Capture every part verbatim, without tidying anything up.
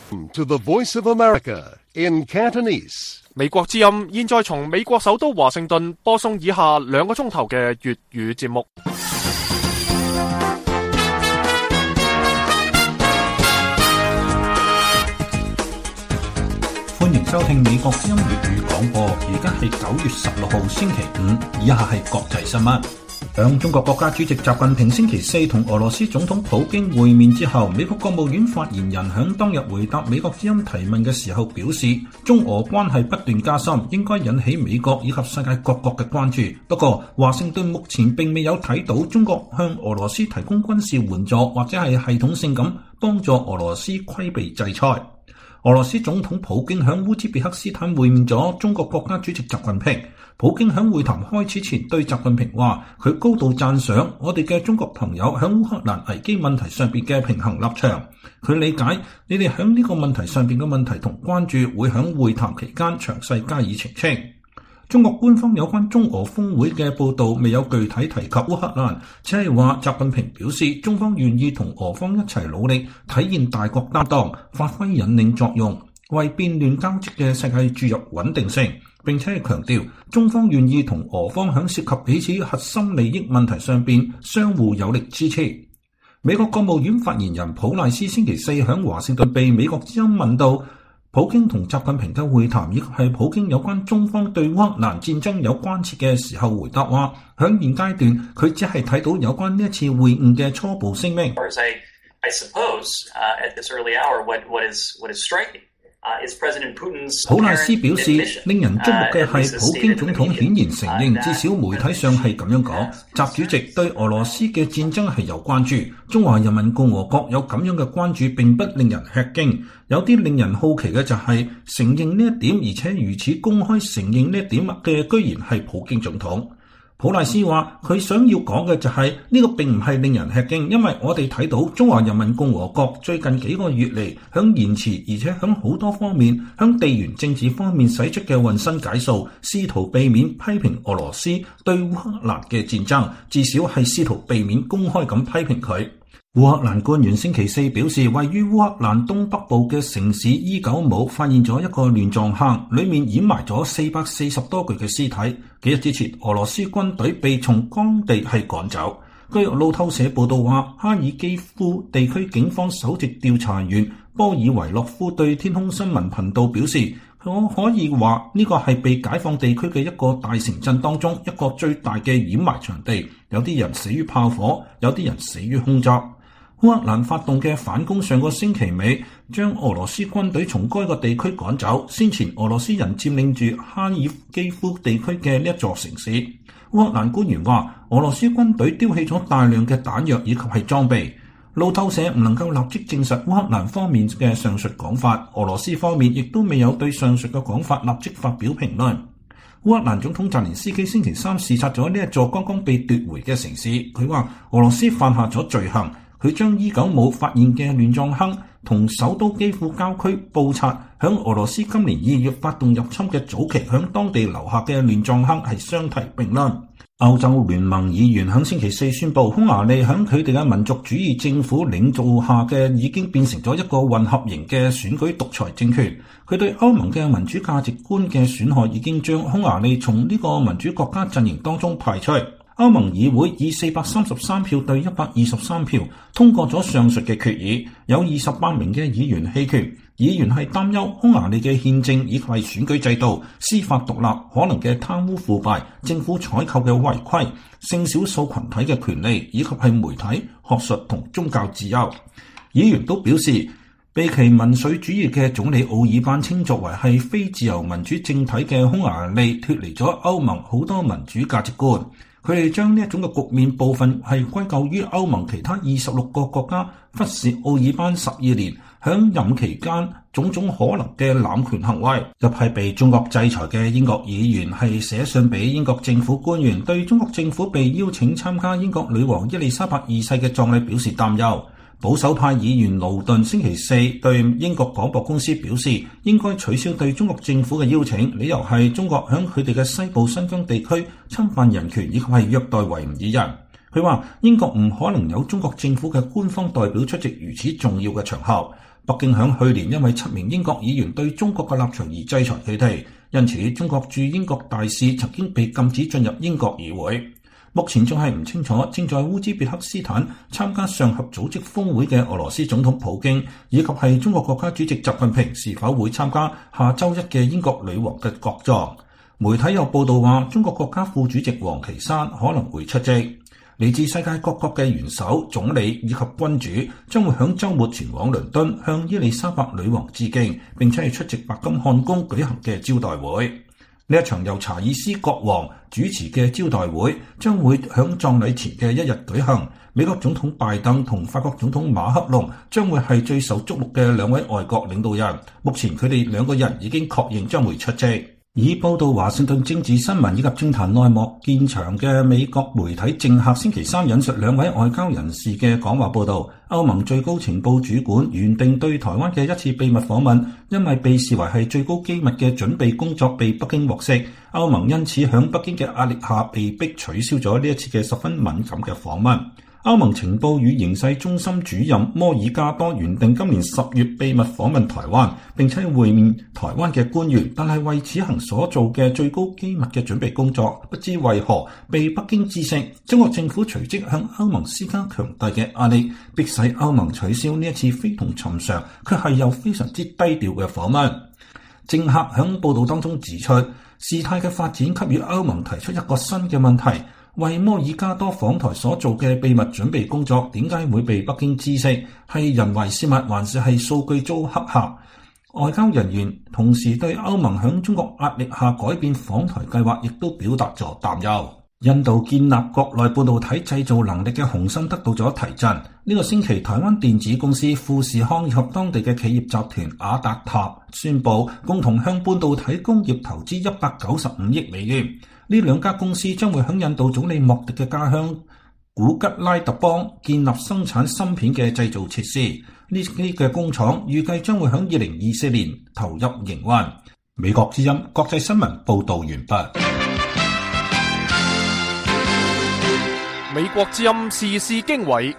To the Voice of America in Cantonese. 美國之音現在從美國首都華盛頓播送以下兩個鐘頭嘅粵語節目。 歡迎收聽美國之音粵語廣播，而家係九月十六號星期五，以下係國際新聞。響中國國家主席習近平星期四同俄羅斯總統普京會面之後，美國國務院發言人響當日回答美國之音提問嘅時候表示，中俄關係不斷加深，應該引起美國以及世界各國嘅關注。不過，華盛頓目前並未有睇到中國向俄羅斯提供軍事援助，或者係系統性咁幫助俄羅斯規避制裁。俄羅斯總統普京響烏茲別克斯坦會面咗中國國家主席習近平。普京響會談開始前對習近平話，佢高度讚賞我哋嘅中國朋友響烏克蘭危機問題上邊嘅平衡立場。佢理解你哋響呢個問題上邊嘅問題同關注，會響會談期間詳細加以澄清。中國官方有關中俄峰會嘅報道未有具體提及烏克蘭，只係話習近平表示中方願意同俄方一齊努力，體現大國擔當，發揮引領作用，為變亂交織嘅世界注入穩定性。並且係強調中方願意同俄方響涉及彼此核心利益問題上邊相互有力支持。美國國務院發言人普賴斯星期四響華盛頓被美國之音問到普京同習近平嘅會談，以及係普京有關中方對烏克蘭戰爭有關切嘅時候，回答話響現階段佢只係睇到有關呢一次會晤嘅初步聲明。 I suppose, uh, at this early hour, what, what is, what is striking? 普賴斯表示，令人矚目嘅係普京總統顯然承認，至少媒體上係咁樣講，習主席對俄羅斯嘅戰爭係有關注。中華人民共和國有咁樣嘅關注並不令人吃驚。有啲令人好奇嘅就係承認呢一點，而且如此公開承認呢一點嘅，居然係普京總統。普賴斯話佢想要講嘅就係、是、呢、這個並唔係令人吃驚，因為我哋睇到中華人民共和國最近幾個月嚟響言辭，而且響好多方面響地緣政治方面使出嘅渾身解數，試圖避免批評俄羅斯對烏克蘭嘅戰爭，至少係試圖避免公開咁批評佢。烏克蘭官員星期四表示，位於烏克蘭東北部嘅城市伊久姆發現咗一個亂葬坑，裏面掩埋咗四百四十多具嘅屍體。幾日之前，俄羅斯軍隊被從當地係趕走。據路透社報道話，哈爾基夫地區警方首席調查員波爾維洛夫對天空新聞頻道表示，我可以話呢個係被解放地區嘅一個大城鎮當中一個最大嘅掩埋場地，有啲人死於炮火，有啲人死於空襲。烏克蘭發動嘅反攻上個星期尾將俄羅斯軍隊從該個地區趕走，先前俄羅斯人佔領住哈爾基夫地區嘅呢一座城市。烏克蘭官員話，俄羅斯軍隊丟棄咗大量嘅彈藥以及係裝備。路透社唔能夠立即證實烏克蘭方面嘅上述講法，俄羅斯方面亦都未有對上述嘅講法立即發表評論。烏克蘭總統澤連斯基星期三視察咗呢一座剛剛被奪回嘅城市，佢話俄羅斯犯下咗罪行。佢將伊久姆發現嘅亂葬坑同首都基輔郊區布察響俄羅斯今年二月發動入侵嘅早期響當地留下嘅亂葬坑係相提並論。歐洲聯盟議員響星期四宣布，匈牙利響佢哋嘅民族主義政府領導下嘅已經變成咗一個混合型嘅選舉獨裁政權。佢對歐盟嘅民主價值觀嘅損害已經將匈牙利從呢個民主國家陣營當中排出。歐盟議會以四百三十三票對一百二十三票通過咗上述嘅決議，有二十八名嘅議員棄權。議員係擔憂匈牙利嘅憲政以及係選舉制度、司法獨立、可能嘅貪污腐敗、政府採購嘅違規、性少數群體嘅權利以及係媒體、學術同宗教自由。議員都表示，被其民粹主義嘅總理奧爾班稱作為係非自由民主政體嘅匈牙利脫離咗歐盟好多民主價值觀。佢哋將呢一種嘅局面部分係歸咎於歐盟其他二十六個國家忽視奧爾班十二年響任期間種種可能嘅濫權行為。一批被中國制裁嘅英國議員係寫信俾英國政府官員，對中國政府被邀請參加英國女王伊麗莎白二世嘅葬禮表示擔憂。保守派議員勞頓星期四對英國廣播公司表示，應該取消對中國政府嘅邀請，理由係中國響佢哋嘅西部新疆地區侵犯人權以及係虐待維吾爾人。 佢話英國唔可能有中國政府嘅官方代表出席如此重要嘅場合。北京響去年因為七名英國議員對中國嘅立場而制裁佢哋，因此中國駐英國大使曾經被禁止進入英國議會。目前仲係唔清楚正在烏茲別克斯坦參加上合組織峰會嘅俄羅斯總統普京，以及係中國國家主席習近平是否會參加下週一嘅英國女王嘅國葬。媒體有報道話，中國國家副主席王岐山可能會出席。嚟自世界各國嘅元首、總理以及君主將會響週末前往倫敦向伊麗莎白女王致敬，並且係出席白金漢宮舉行嘅招待會。呢一場由查爾斯國王主持嘅招待會將會響葬禮前嘅一日舉行。美國總統拜登同法國總統馬克龍將會係最受矚目嘅兩位外國領導人。目前佢哋兩個人已經確認將會出席。以報道華盛頓政治新聞以及政壇內幕見長嘅美國媒體政客星期三引述兩位外交人士嘅講話報道，歐盟最高情報主管原定對台灣嘅一次秘密訪問，因為被視為係最高機密嘅準備工作被北京獲悉，歐盟因此響北京嘅壓力下被迫取消咗呢一次嘅十分敏感嘅訪問。歐盟情報與形勢中心主任摩爾加多原定今年十月秘密訪問台灣，並且會面台灣嘅官員，但係為此行所做嘅最高機密嘅準備工作，不知為何被北京知悉。中國政府隨即向歐盟施加強大嘅壓力，迫使歐盟取消呢一次非同尋常，卻係又非常之低調嘅訪問。政客響報道當中指出，事態嘅發展給予歐盟提出一個新嘅問題。為摩爾加多訪台所做嘅秘密準備工作點解會被北京知悉？係人為事物，還是係數據遭黑客？外交人員同時對歐盟響中國壓力下改變訪台計劃亦都表達咗擔憂。印度建立國內半導體製造能力嘅雄心得到咗提振。呢、這個星期，台灣電子公司富士康以及當地嘅企業集團雅達塔宣布共同向半導體工業投資一百九十五億美元。呢兩家公司將會響印度總理莫迪嘅家鄉古吉拉特邦建立生產芯片嘅製造設施。呢啲嘅工廠預計將會響二零二四年投入營運。美國之音國際新聞報道完畢。 美國之音時事經緯。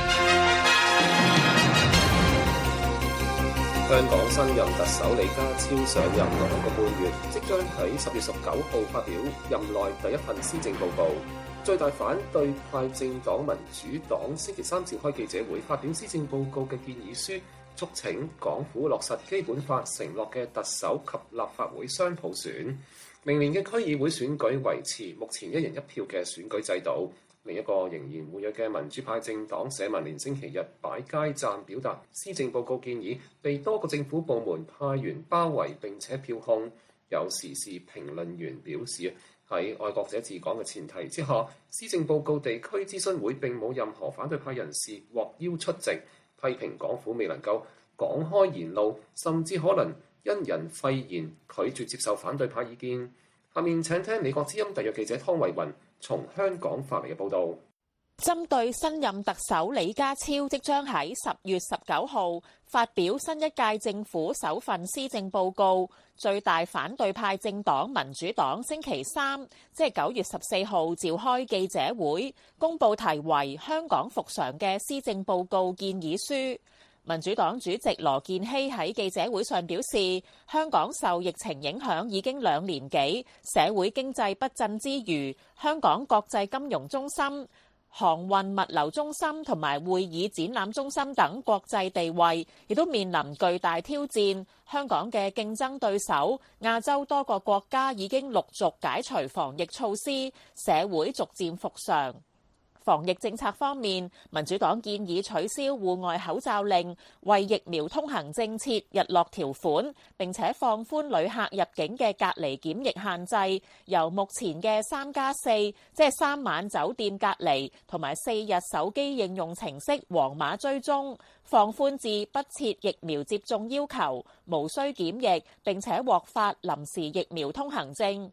香港新任特首李家超上任兩個半月，即將喺十月十九號發表任內第一份施政報告。最大反對派政黨民主黨星期三召開記者會，發表施政報告嘅建議書，促請港府落實基本法承諾嘅特首及立法會雙普選。明年嘅區議會選舉維持目前一人一票嘅選舉制度。另一個仍然活躍嘅民主派政黨社民連星期日擺街站表達施政報告建議，被多個政府部門派員包圍並且票控。有時事評論員表示，喺愛國者治港嘅前提之下，施政報告地區諮詢會並冇任何反對派人士獲邀出席，批評港府未能夠講開言路，甚至可能因人廢言拒絕接受反對派意見。下面請聽美國之音特約記者湯慧雲從香港發嚟嘅報導。 針對新任特首李家超即將喺十月十九號發表新一屆政府首份施政報告，最大反對派政黨民主黨星期三即係九月十四號召開記者會，公佈題為《香港復常》嘅施政報告建議書。民主黨主席羅健熙喺記者會上表示，香港受疫情影響已經兩年幾，社會經濟不振之餘，香港國際金融中心、航運物流中心同埋會議展覽中心等國際地位亦都面臨巨大挑戰。香港嘅競爭對手亞洲多個國家已經陸續解除防疫措施，社會逐漸復常。防疫政策方面，民主黨建議取消戶外口罩令，為疫苗通行證設日落條款，並且放寬旅客入境嘅隔離檢疫限制，由目前嘅三加四，即係三晚酒店隔離同埋四日手機應用程式黃碼追蹤，放寬至不設疫苗接種要求，無需檢疫，並且獲發臨時疫苗通行證。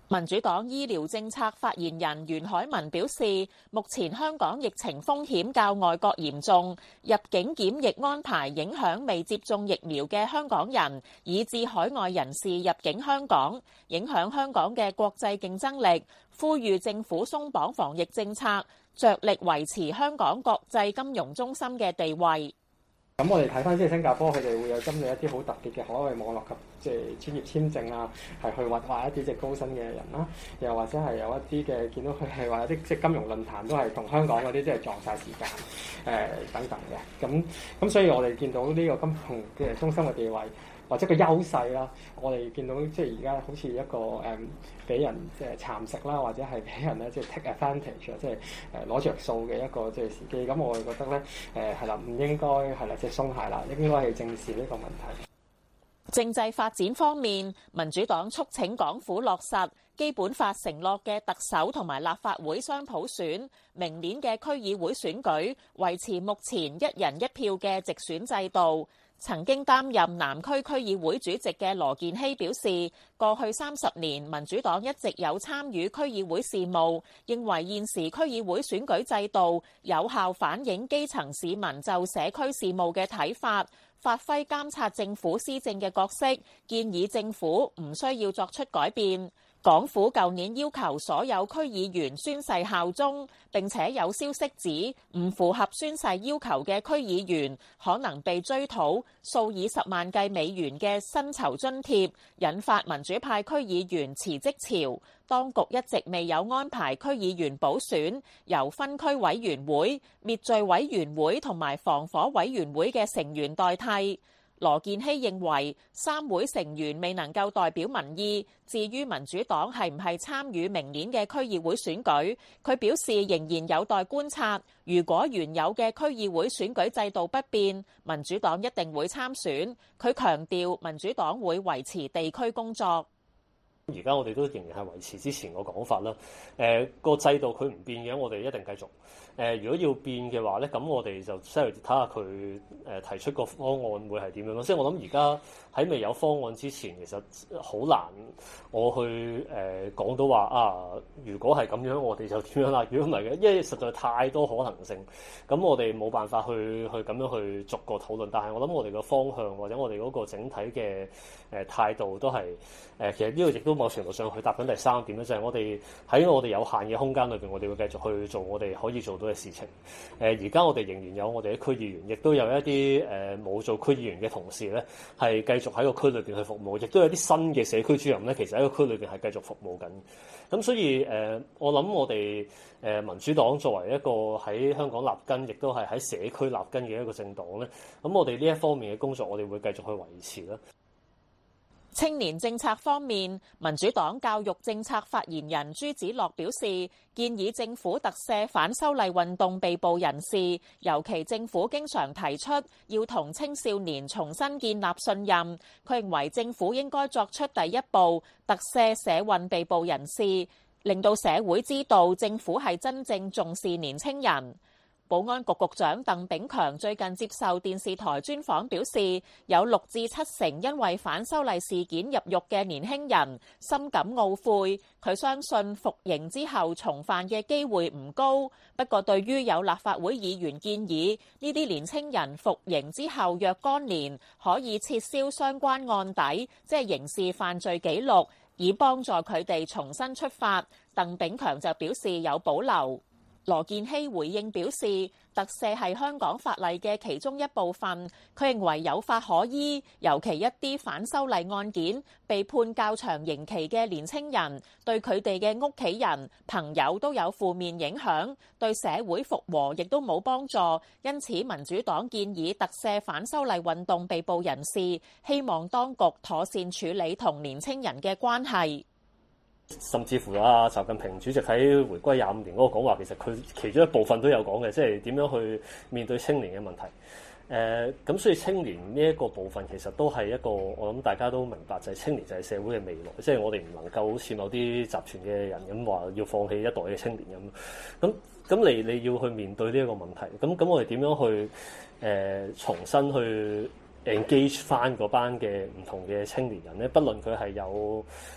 民主黨醫療政策發言人袁海文表示，目前香港疫情風險較外國嚴重，入境檢疫安排影響未接種疫苗嘅香港人，以至海外人士入境香港，影響香港嘅國際競爭力，呼籲政府鬆綁防疫政策，着力維持香港國際金融中心嘅地位。 咁我哋睇翻即係新加坡，佢哋會有針對一啲好特別嘅海外網絡及即係專業簽證啊，係去挖挖一啲即係高薪嘅人啦，又或者係有一啲嘅見到佢係話有啲即係金融論壇都係同香港嗰啲即係撞晒時間誒、呃、等等嘅。咁咁所以我哋見到呢個金融嘅中心嘅地位或者個優勢啦，我哋見到即係而家好似一個誒俾、嗯、人即係蠶食啦，或者係俾人咧即係 take advantage 啊，即係誒攞着數嘅一個即係時機。咁我哋覺得咧誒係啦，唔應該係啦，即係鬆懈啦，應該係正視呢個問題。 政制發展方面，民主黨促請港府落實基本法承諾嘅特首同埋立法會雙普選，明年嘅區議會選舉維持目前一人一票嘅直選制度。曾經擔任南區區議會主席嘅羅健熙表示，過去三十年民主黨一直有參與區議會事務，認為現時區議會選舉制度有效反映基層市民就社區事務嘅睇法，發揮監察政府施政嘅角色，建議政府唔需要作出改變。港府舊年要求所有區議員宣誓效忠，並且有消息指唔符合宣誓要求嘅區議員可能被追討數以十萬計美元嘅薪酬津貼，引發民主派區議員辭職潮。當局一直未有安排區議員補選，由分區委員會、滅罪委員會同埋防火委員會嘅成員代替。羅健熙認為三會成員未能夠代表民意，至於民主黨係唔係參與明年嘅區議會選舉，佢表示仍然有待觀察。如果原有嘅區議會選舉制度不變，民主黨一定會參選。佢強調民主黨會維持地區工作。 而家我哋都仍然係維持之前個講法啦。誒、呃、個制度佢唔變嘅，我哋一定繼續。誒、呃、如果要變嘅話咧，咁我哋就即係睇下佢誒提出個方案會係點樣咯。即係我諗而家喺未有方案之前，其實好難我去誒講、呃、到話啊，如果係咁樣，我哋就點樣啦？如果唔係嘅，因為實在太多可能性，咁我哋冇辦法去去咁樣去逐個討論。但係我諗我哋個方向或者我哋嗰個整體嘅誒、呃、態度都係誒、呃，其實呢個亦都某程度上去答緊第三點咧，就係、是、我哋喺我哋有限嘅空間裏邊，我哋會繼續去做我哋可以做到嘅事情。誒、呃，而家我哋仍然有我哋嘅區議員，亦都有一啲誒冇做區議員嘅同事咧，係繼續喺個區裏邊去服務，亦都有啲新嘅社區主任咧，其實喺個區裏邊係繼續服務緊。咁所以誒、呃，我諗我哋誒、呃、民主黨作為一個喺香港立根，亦都係喺社區立根嘅一個政黨咧，咁我哋呢一方面嘅工作，我哋會繼續去維持啦。 青年政策方面，民主黨教育政策發言人朱子樂表示，建議政府特赦反修例運動被捕人士，尤其政府經常提出要同青少年重新建立信任。佢認為政府應該作出第一步，特赦社運被捕人士，令到社會知道政府係真正重視年青人。保安局局長鄧炳強最近接受電視台專訪表示，有六至七成因為反修例事件入獄嘅年輕人深感懊悔。佢相信服刑之後重犯嘅機會唔高，不過對於有立法會議員建議呢啲年輕人服刑之後若干年可以撤銷相關案底，即係刑事犯罪記錄，以幫助佢哋重新出發，鄧炳強就表示有保留。羅健熙回應表示，特赦係香港法例嘅其中一部分，佢認為有法可依，尤其一啲反修例案件被判較長刑期嘅年青人，對佢哋嘅屋企人、朋友都有負面影響，對社會復和亦都冇幫助。因此，民主黨建議特赦反修例運動被捕人士，希望當局妥善處理同年青人嘅關係。 甚至乎啊，習近平主席喺回歸廿五年嗰個講話，其實佢其中一部分都有講嘅，即係點樣去面對青年嘅問題。誒、呃，咁所以青年呢一個部分其實都係一個，我諗大家都明白，就係青年就係社會嘅未來，即係我哋唔能夠好似某啲集團嘅人咁話要放棄一代嘅青年咁。咁咁你你要去面對呢一個問題，咁咁我哋點樣去誒、呃、重新去engage 翻嗰班嘅唔同嘅青年人咧，不論佢係有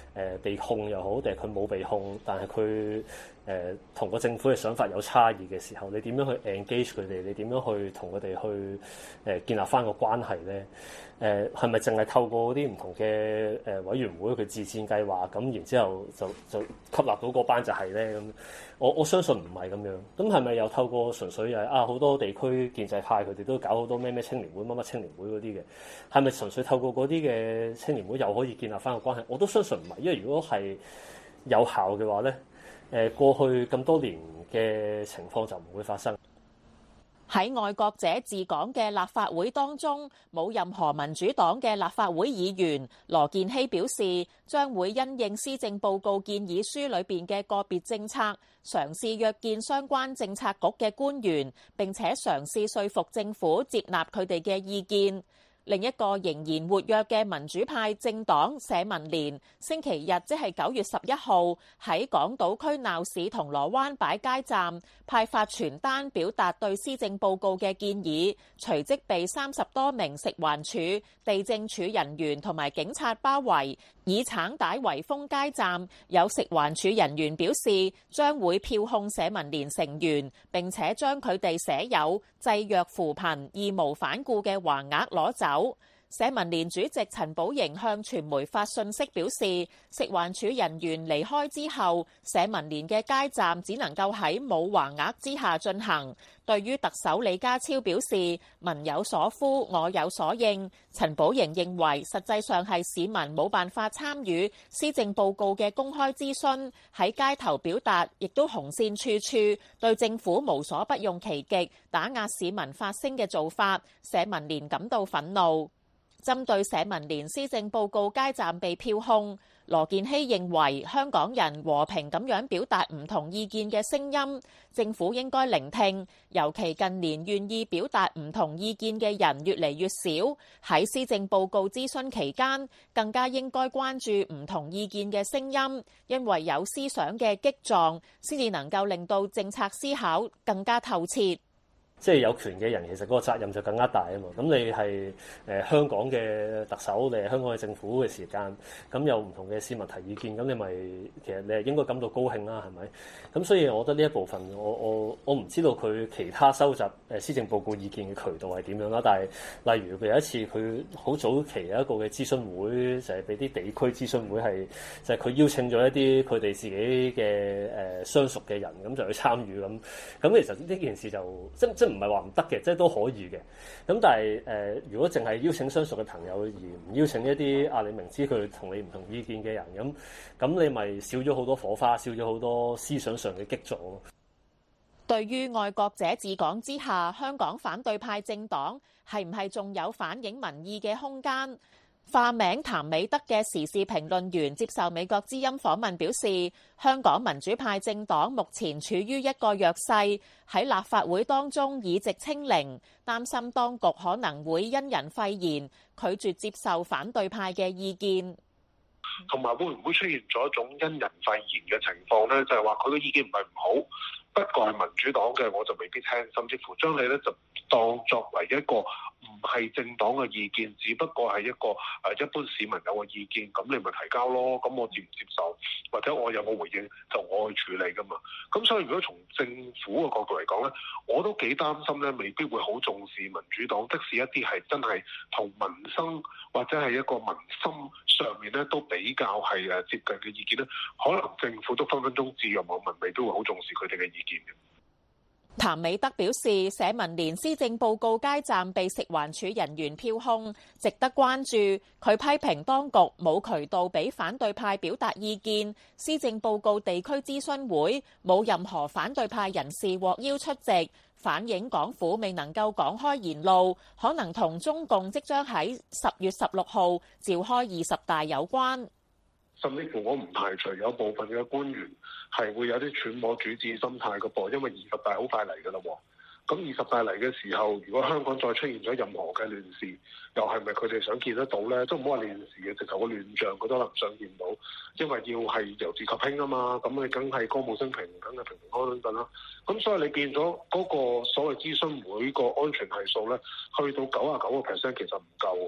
誒被控又好，定係佢冇被控，但係佢誒同個政府嘅想法有差異嘅時候，你點樣去 engage 佢哋？你點樣去同佢哋去誒、呃、建立翻個關係咧？誒係咪淨係透過啲唔同嘅誒、呃、委員會佢自薦計劃咁，然之後就就吸納到嗰班就係咧咁？我我相信唔係咁樣。咁係咪又透過純粹係啊好多地區建制派佢哋都搞好多咩咩青年會、乜乜青年會嗰啲嘅？係咪純粹透過嗰啲嘅青年會又可以建立翻個關係？我都相信唔係，因為如果係有效嘅話咧，誒、呃、過去咁多年嘅情況就唔會發生。 喺愛國者治港嘅立法會當中，冇任何民主黨嘅立法會議員。羅健熙表示，將會因應施政報告建議書裏邊嘅個別政策，嘗試約見相關政策局嘅官員，並且嘗試說服政府接納佢哋嘅意見。另一個仍然活躍嘅民主派政黨社民連，星期日即係九月十一號喺港島區鬧市銅鑼灣擺街站，派發傳單表達對施政報告嘅建議，隨即被三十多名食環署、地政署人員同埋警察包圍，以橙帶圍封街站。有食環署人員表示，將會票控社民連成員，並且將佢哋寫有濟弱扶貧、義無反顧嘅橫額攞走。社民連主席陳寶瑩向傳媒發信息表示，食環署人員離開之後，社民連嘅街站只能夠喺冇橫額之下進行。對於特首李家超表示民有所呼，我有所應，陳寶瑩認為實際上係市民冇辦法參與施政報告嘅公開諮詢，喺街頭表達亦都紅線處處，對政府無所不用其極打壓市民發聲嘅做法，社民連感到憤怒。針對社民連施政報告街站被票控，羅健熙認為香港人和平咁樣表達唔同意見嘅聲音，政府應該聆聽，尤其近年願意表達唔同意見嘅人越嚟越少，喺施政報告諮詢期間，更加應該關注唔同意見嘅聲音，因為有思想嘅激盪，先至能夠令到政策思考更加透徹。 即係有權嘅人，其實嗰個責任就更加大啊嘛！咁你係誒、呃、香港嘅特首，你係香港嘅政府嘅時間，咁有唔同嘅市民提意見，咁你咪其實你係應該感到高興啦，係咪？咁所以我覺得呢一部分，我我我唔知道佢其他收集誒施政報告意見嘅渠道係點樣啦。但係例如佢有一次佢好早期有一個嘅諮詢會，就係俾啲地區諮詢會係，就係、是、佢邀請咗一啲佢哋自己嘅誒、呃、相熟嘅人，咁就去參與咁。咁其實呢件事就即即。唔係話唔得嘅，即係都可以嘅。咁但係誒、呃，如果淨係邀請相熟嘅朋友，而唔邀請一啲啊，你明知佢同你唔同意見嘅人，咁咁你咪少咗好多火花，少咗好多思想上嘅激盪咯。 對於愛國者治港之下，香港反對派政黨係唔係仲有反映民意嘅空間？化名譚美德嘅時事評論員接受美國之音訪問表示，香港民主派政黨目前處於一個弱勢，喺立法會當中議席清零，擔心當局可能會因人廢言，拒絕接受反對派嘅意見。 同埋會唔會出現咗一種因人廢言嘅情況呢？就係話佢嘅意見唔係唔好，不過係民主黨嘅我就未必聽，甚至乎將你咧就當作為一個唔係政黨嘅意見，只不過係一個誒一般市民有嘅意見，咁你咪提交咯。咁我接唔接受，或者我有冇回應，就我去處理噶嘛。咁所以如果從政府嘅角度嚟講咧，我都幾擔心咧，未必會好重視民主黨，即使一啲係真係同民生或者係一個民心上面咧都比較係誒接近嘅意見咧，可能政府都分分鐘置若罔聞，未必會好重視佢哋嘅意見嘅。 譚美德表示，社民連施政報告街站被食環署人員票控，值得關注。佢批評當局冇渠道俾反對派表達意見，施政報告地區諮詢會冇任何反對派人士獲邀出席，反映港府未能夠講開言路，可能同中共即將喺十月十六號召開二十大有關。 甚至乎我唔排除有部分嘅官員係會有啲揣摩主子心態嘅噃，因為二十大好快嚟㗎啦喎。咁二十大嚟嘅時候，如果香港再出現咗任何嘅亂事，又係咪佢哋想見得到咧？都唔好話亂事嘅，直頭個亂象佢都可能想見到，因為要係由治及興啊嘛。咁你梗係歌舞升平，梗係平平安安啦。咁所以你變咗嗰個所謂諮詢會個安全係數咧，去到九啊九個 percent 其實唔夠啊。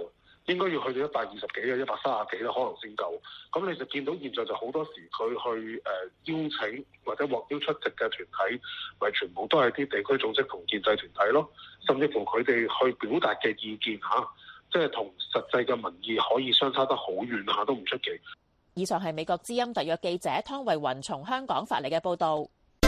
應該要去到一百二十幾啊、一百三十幾啦，可能先夠。咁你就見到現在就好多時佢去誒、呃、邀請或者獲邀出席嘅團體，咪全部都係啲地區組織同建制團體咯，甚至乎佢哋去表達嘅意見嚇、啊，即係同實際嘅民意可以相差得好遠嚇，都唔出奇。 以上係美國之音特約記者湯慧雲從香港發嚟嘅報導。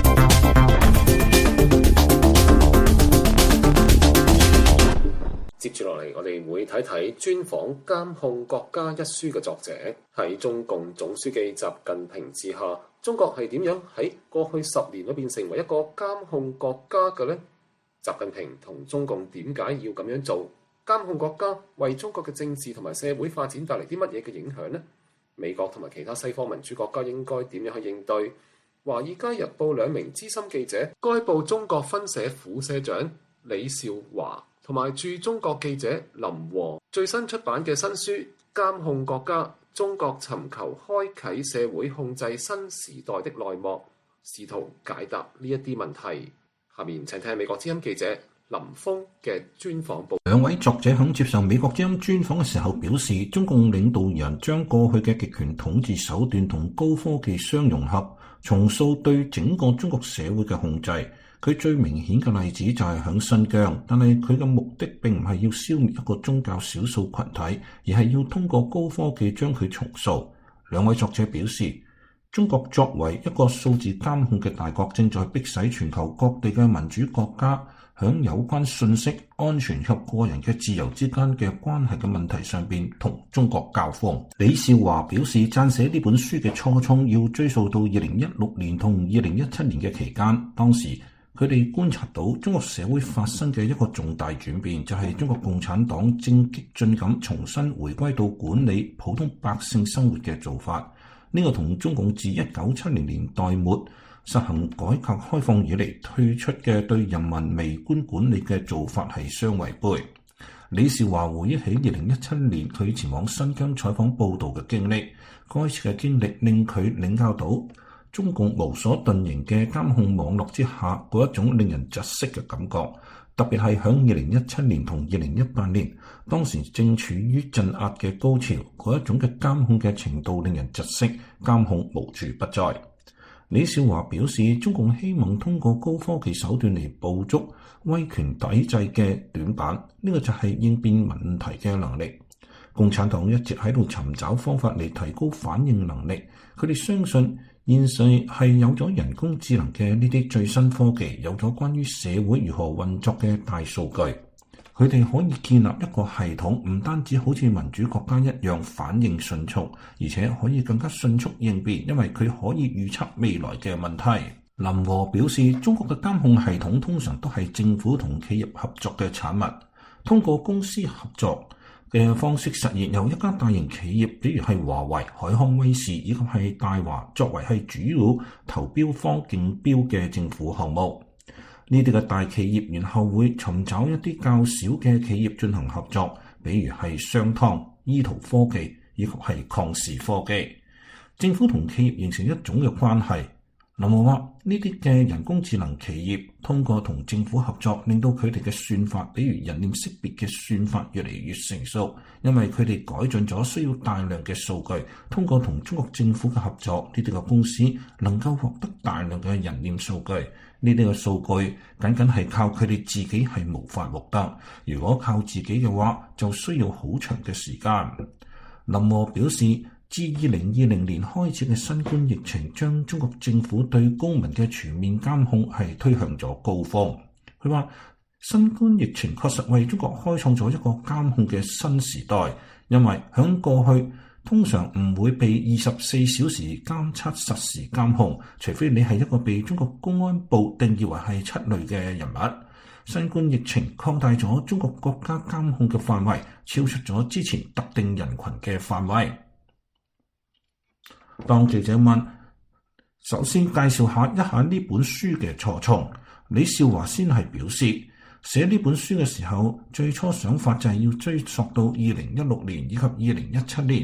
接住落嚟，我哋會睇睇專訪《監控國家》一書嘅作者。喺中共總書記習近平之下，中國係點樣喺過去十年裏邊成為一個監控國家嘅呢？習近平同中共點解要咁樣做？監控國家為中國嘅政治同埋社會發展帶嚟啲乜嘢嘅影響呢？美國同埋其他西方民主國家應該點樣去應對？《華爾街日報》兩名資深記者，該報中國分社副社長李少華同埋駐中國記者林和最新出版嘅新書《監控國家：中國尋求開啟社會控制新時代的內幕》，試圖解答呢一啲問題。下面請聽美國之音記者林峰嘅專訪報。 兩位作者喺接受美國之音專訪嘅時候表示，中共領導人將過去嘅極權統治手段同高科技相融合，重塑對整個中國社會嘅控制。佢最明顯嘅例子就係響新疆，但係佢嘅目的並唔係要消滅一個宗教少數群體，而係要通過高科技將佢重塑。兩位作者表示，中國作為一個數字監控嘅大國，正在迫使全球各地嘅民主國家響有關信息安全及個人嘅自由之間嘅關係嘅問題上邊同中國交鋒。李少華表示，撰寫呢本書嘅初衷要追溯到二零一六年同二零一七年嘅期間，當時佢哋觀察到中國社會發生嘅一個重大轉變，就係中國共產黨正激進咁重新回歸到管理普通百姓生活嘅做法。呢個同中共自一九七零年代末實行改革開放以嚟推出嘅對人民微觀管理嘅做法係相違背。李少華回憶起二零一七年佢前往新疆採訪報道嘅經歷，該次嘅經歷令佢領教到中共無所遁形嘅監控網絡之下嗰一種令人窒息嘅感覺，特別係響二零一七年同二零一八年，當時正處於鎮壓嘅高潮，嗰一種嘅監控嘅程度令人窒息，監控無處不在。李少華表示，中共希望通過高科技手段嚟捕捉威權體制嘅短板，呢個就係應變問題嘅能力。共產黨一直喺度尋找方法嚟提高反應能力，佢哋相信現時係有咗人工智能嘅呢啲最新科技，有咗關於社會如何運作嘅大數據，佢哋可以建立一個系統，唔單止好似民主國家一樣反應迅速，而且可以更加迅速應變，因為佢可以預測未來嘅問題。林和表示，中國嘅監控系統通常都係政府同企業合作嘅產物，通過公司合作嘅方式實現由一家大型企業，比如係華為、海康威視以及係大華作為係主要投標方競標嘅政府項目。呢啲嘅大企業然後會尋找一啲較小嘅企業進行合作，比如係商湯、依圖科技以及係曠視科技。政府同企業形成一種嘅關係。林和話，呢啲嘅人工智能企業通過同政府合作，令到佢哋嘅算法，比如人臉識別嘅算法越嚟越成熟，因為佢哋改進咗需要大量嘅數據。通過同中國政府嘅合作，呢啲嘅公司能夠獲得大量嘅人臉數據。呢啲嘅數據僅僅係靠佢哋自己係無法獲得，如果靠自己嘅話，就需要好長嘅時間。林和表示，自二零二零年開始嘅新冠疫情，將中國政府對公民嘅全面監控係推向咗高峰。佢話，新冠疫情確實為中國開創咗一個監控嘅新時代，因為響過去通常唔會被二十四小時監測實時監控，除非你係一個被中國公安部定義為係七類嘅人物。新冠疫情擴大咗中國國家監控嘅範圍，超出咗之前特定人群嘅範圍。當記者問，首先介紹下一下呢本書嘅初衷，李少華先係表示，寫呢本書嘅時候，最初想法就係要追溯到二零一六年以及二零一七年。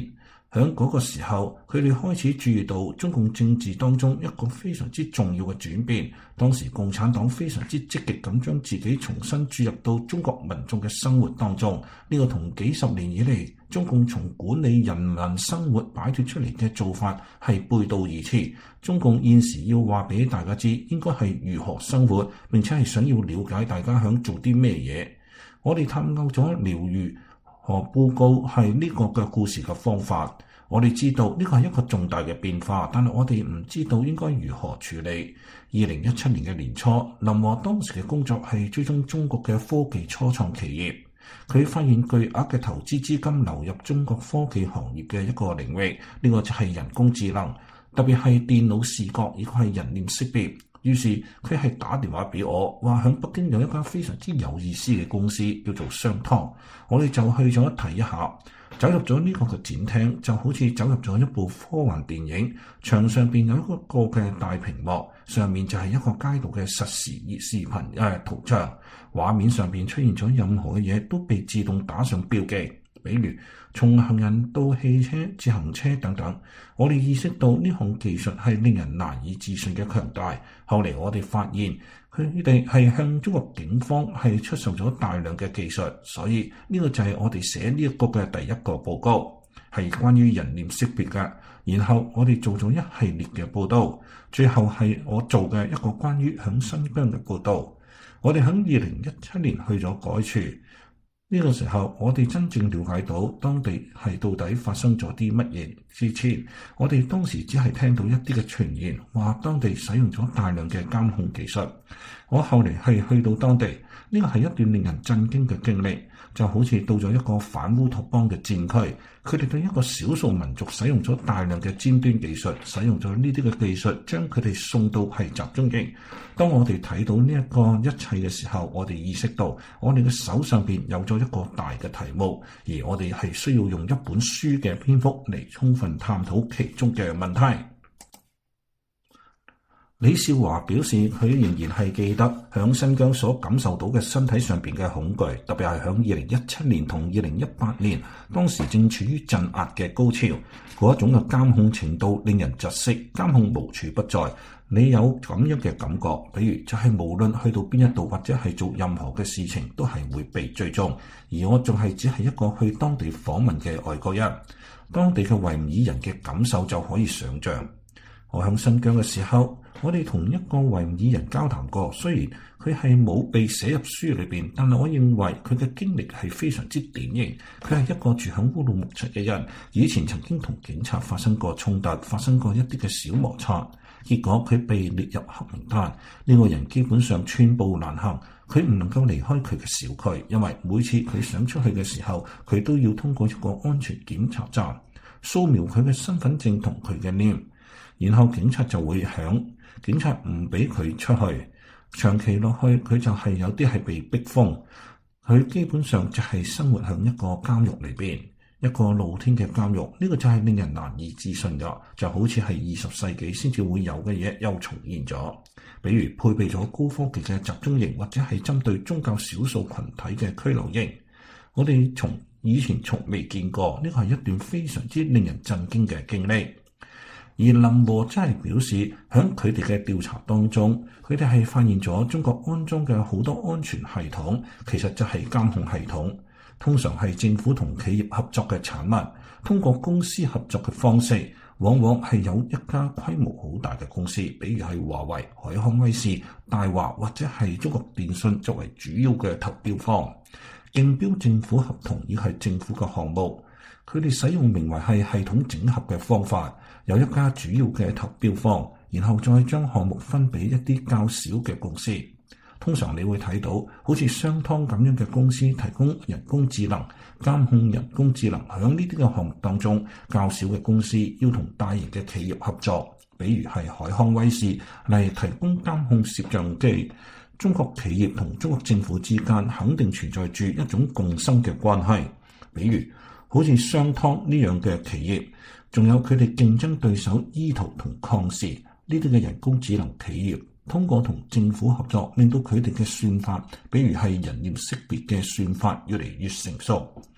喺嗰個時候，佢哋開始注意到中共政治當中一個非常之重要嘅轉變。當時共產黨非常之積極咁將自己重新注入到中國民眾嘅生活當中，呢個同幾十年以嚟中共從管理人民生活擺脫出嚟嘅做法係背道而馳。中共現時要話俾大家知，應該係如何生活，並且係想要了解大家想做啲咩嘢。我哋探究咗療愈和報告係呢個嘅故事嘅方法。我哋知道呢個係一個重大嘅變化，但係我哋唔知道應該如何處理。二零一七年嘅年初，林和當時嘅工作係追蹤中國嘅科技初創企業。佢發現巨額嘅投資資金流入中國科技行業嘅一個領域，呢個就係人工智能，特別係電腦視覺，亦係人臉識別。於是佢係打電話俾我，話響北京有一間非常之有意思嘅公司叫做商湯，我哋就去咗睇一下。走入咗呢個嘅展廳，就好似走入咗一部科幻電影。牆上邊有一個嘅大屏幕，上面就係一個街道嘅實時視頻誒、呃、圖像，畫面上邊出現咗任何嘅嘢都被自動打上標記，比如從行人到汽車、自行車等等。我哋意識到呢項技術係令人難以置信嘅強大。後嚟我哋發現佢哋係向中國警方係出售咗大量嘅技術，所以呢個就係我哋寫呢一個嘅第一個報告，係關於人臉識別嘅。然後我哋做咗一系列嘅報道，最後係我做嘅一個關於響新疆嘅報道。我哋喺二零一七年去咗改處。呢個時候，我哋真正了解到當地係到底發生咗啲乜嘢之前，我哋當時只係聽到一啲嘅傳言，話當地使用咗大量嘅監控技術。我後嚟係去到當地，呢個係一段令人震驚嘅經歷，就好似到咗一個反烏托邦嘅戰區，佢哋對一個少數民族使用咗大量嘅尖端技術，使用咗呢啲嘅技術將佢哋送到係集中營。當我哋睇到呢一個一切嘅時候，我哋意識到我哋嘅手上邊有咗一個大嘅題目，而我哋係需要用一本書嘅篇幅嚟充分探討其中嘅問題。李少華表示，佢仍然係記得響新疆所感受到嘅身體上邊嘅恐懼，特別係響二零一七年同二零一八年，當時正處於鎮壓嘅高潮，嗰一種嘅監控程度令人窒息，監控無處不在。你有咁樣嘅感覺，比如就係無論去到邊一度或者係做任何嘅事情，都係會被追蹤。而我仲係只係一個去當地訪問嘅外國人，當地嘅維吾爾人嘅感受就可以想像。我響新疆嘅時候，我哋同一個維吾爾人交談過，雖然佢係冇被寫入書裏邊，但係我認為佢嘅經歷係非常之典型。佢係一個住響烏魯木齊嘅人，以前曾經同警察發生過衝突，發生過一啲嘅小摩擦，結果佢被列入黑名單。呢個人基本上寸步難行，佢唔能夠離開佢嘅小區，因為每次佢想出去嘅時候，佢都要通過一個安全檢查站，掃描佢嘅身份證同佢嘅臉。然後警察就會響，警察唔俾佢出去，長期落去佢就係有啲係被逼瘋，佢基本上就係生活喺一個監獄裏邊，一個露天嘅監獄。呢個就係令人難以置信嘅，就好似係二十世紀先至會有嘅嘢又重現咗，比如配備咗高科技嘅集中營，或者係針對宗教少數群體嘅拘留營。我哋從以前從未見過，呢個係一段非常之令人震驚嘅經歷。而林和真係表示，喺佢哋嘅調查當中，佢哋係發現咗中國安裝嘅好多安全系統，其實就係監控系統，通常係政府同企業合作嘅產物。通過公司合作嘅方式，往往係有一家規模好大嘅公司，比如係華為、海康威視、大華或者係中國電信作為主要嘅投標方，競標政府合同亦係政府嘅項目。佢哋使用名為係系統整合嘅方法，有一家主要嘅投標方，然後再將項目分俾一啲較小嘅公司。通常你會睇到好似商湯咁樣嘅公司提供人工智能、監控人工智能。喺呢啲嘅項目當中，較小嘅公司要同大型嘅企業合作，比如係海康威視嚟提供監控攝像機。中國企業同中國政府之間肯定存在住一種共生嘅關係，比如好似商湯呢樣嘅企業，仲有佢哋競爭對手依圖同曠視呢啲嘅人工智能企業，通過同政府合作，令到佢哋嘅算法，比如係人臉識別嘅算法越嚟越成熟。一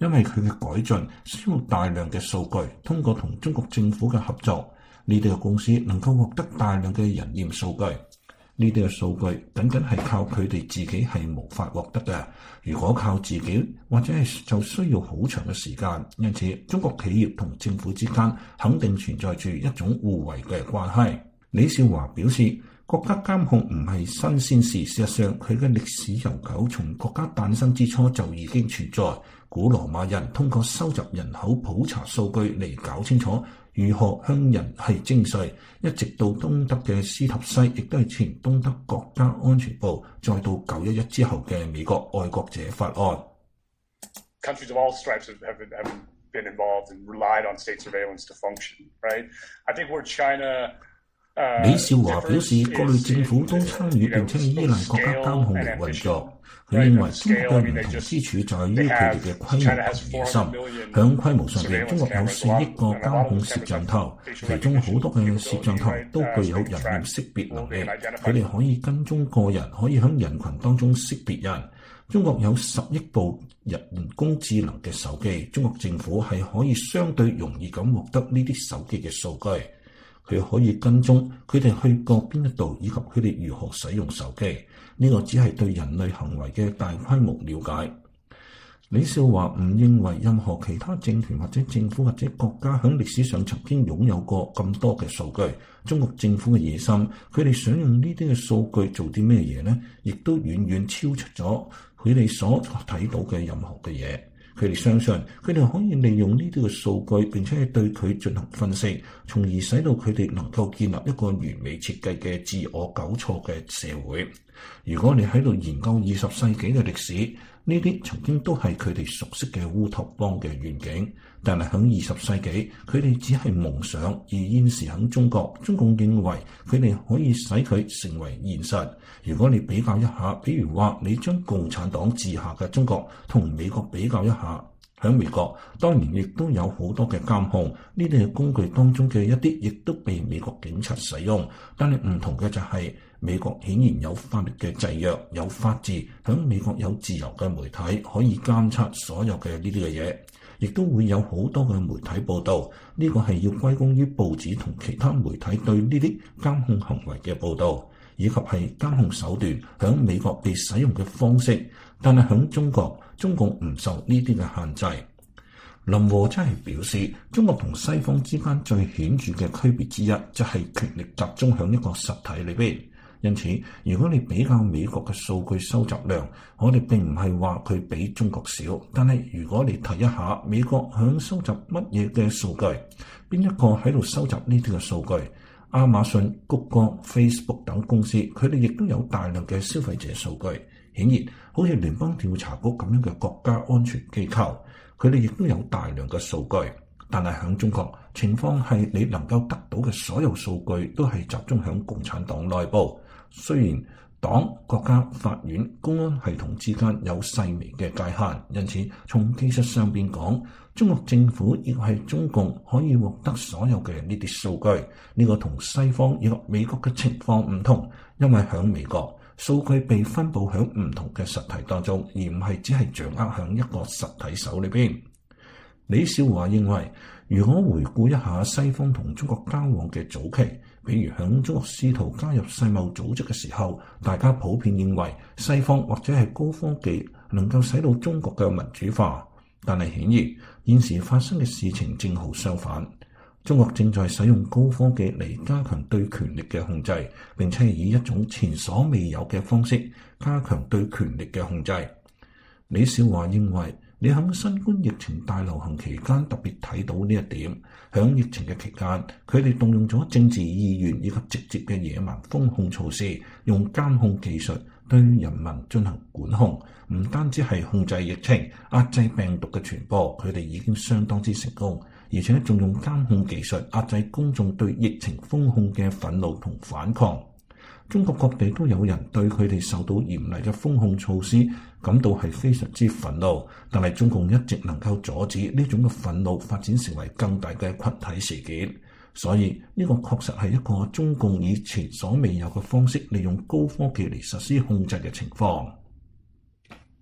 因為佢嘅改進需要大量嘅數據，通過同中國政府嘅合作，呢啲嘅公司能夠獲得大量嘅人臉數據。呢啲嘅數據僅僅係靠佢哋自己係無法獲得嘅，如果靠自己或者係就需要好長嘅時間。因此，中國企業同政府之間肯定存在住一種互惠嘅關係。李少華表示，國家監控唔係新鮮事，事實上佢嘅歷史悠久，從國家誕生之初就已經存在。古羅馬人通過收集人口普查數據嚟搞清楚如何向人係徵稅，一直到東德嘅斯塔西，亦都係前東德國家安全部，再到九一一之後嘅美國愛國者法案。 Countries of all stripes have, have, have been involved and relied on state surveillance to function, right? I think where China 李少華表示，各類政府都參與並且依賴國家監控嚟運作。佢認為中國嘅唔同之處在於佢哋嘅規模同野心。響規模上邊，中國有四億個監控攝像頭，其中好多嘅攝像頭都具有人臉識別能力，佢哋可以跟蹤個人，可以響人群當中識別人。中國有十億部人工智能嘅手機，中國政府係可以相對容易咁獲得呢啲手機嘅數據。佢可以跟蹤佢哋去過邊一度，以及佢哋如何使用手機。呢個只係對人類行為嘅大規模了解。李少華唔認為任何其他政權或者政府或者國家喺歷史上曾經擁有過咁多嘅數據。中國政府嘅野心，佢哋想用呢啲嘅數據做啲咩嘢呢？亦都遠遠超出咗佢哋所睇到嘅任何嘅嘢。佢哋相信佢哋可以利用呢啲嘅數據，並且係對佢進行分析，從而使到佢哋能夠建立一個完美設計嘅自我糾錯嘅社會。如果你喺度研究二十世紀嘅歷史，呢啲曾經都係佢哋熟悉嘅烏托邦嘅願景，但係喺二十世紀，佢哋只係夢想。而現時喺中國，中共認為佢哋可以使佢成為現實。如果你比較一下，比如話你將共產黨治下嘅中國同美國比較一下，喺美國當然亦都有好多嘅監控，呢啲嘅工具當中嘅一啲亦都被美國警察使用，但係唔同嘅就係、是、美國顯然有法律嘅制約，有法治，喺美國有自由嘅媒體可以監察所有嘅呢啲嘅嘢，亦都會有好多嘅媒體報導，呢、這個係要歸功於報紙同其他媒體對呢啲監控行為嘅報導，以及係監控手段喺美國被使用嘅方式，但係喺中國，中共唔受呢啲嘅限制。林和真係表示，中國同西方之間最顯著嘅區別之一，就係權力集中喺一個實體裏邊。因此，如果你比較美國嘅數據收集量，我哋並唔係話佢比中國少，但係如果你睇一下美國響收集乜嘢嘅數據，邊一個喺度收集呢啲嘅數據？亞馬遜、谷歌、Facebook 等公司，佢哋亦都有大量嘅消費者數據。顯然，好似聯邦調查局咁樣嘅國家安全機構，佢哋亦都有大量嘅數據。但係喺中國，情況係你能夠得到嘅所有數據都係集中喺共產黨內部。雖然黨、國家、法院、公安系統之間有細微嘅界限，因此從技術上邊講，中國政府亦係中共可以獲得所有嘅呢啲數據。呢個同西方以及美國嘅情況唔同，因為喺美國，數據被分佈喺唔同嘅實體當中，而唔係只係掌握喺一個實體手裏邊。李少華認為，如果回顧一下西方同中國交往嘅早期，比如響中國試圖加入世貿組織嘅時候，大家普遍認為西方或者係高科技能夠使到中國嘅民主化，但係顯然現時發生嘅事情正好相反。中國正在使用高科技嚟加強對權力嘅控制，並且以一種前所未有嘅方式加強對權力嘅控制。李少華認為，你喺新冠疫情大流行期間特別睇到呢一點。喺疫情嘅期間，佢哋動用咗政治意願以及直接嘅野蠻封控措施，用監控技術對人民進行管控，唔單止係控制疫情、壓制病毒嘅傳播，佢哋已經相當之成功，而且仲用監控技術壓制公眾對疫情封控嘅憤怒同反抗。中國各地都有人對佢哋受到嚴厲嘅封控措施感到係非常之憤怒，但係中共一直能夠阻止呢種嘅憤怒發展成為更大嘅群體事件，所以呢個確實係一個中共以前所未有嘅方式，利用高科技嚟實施控制嘅情況。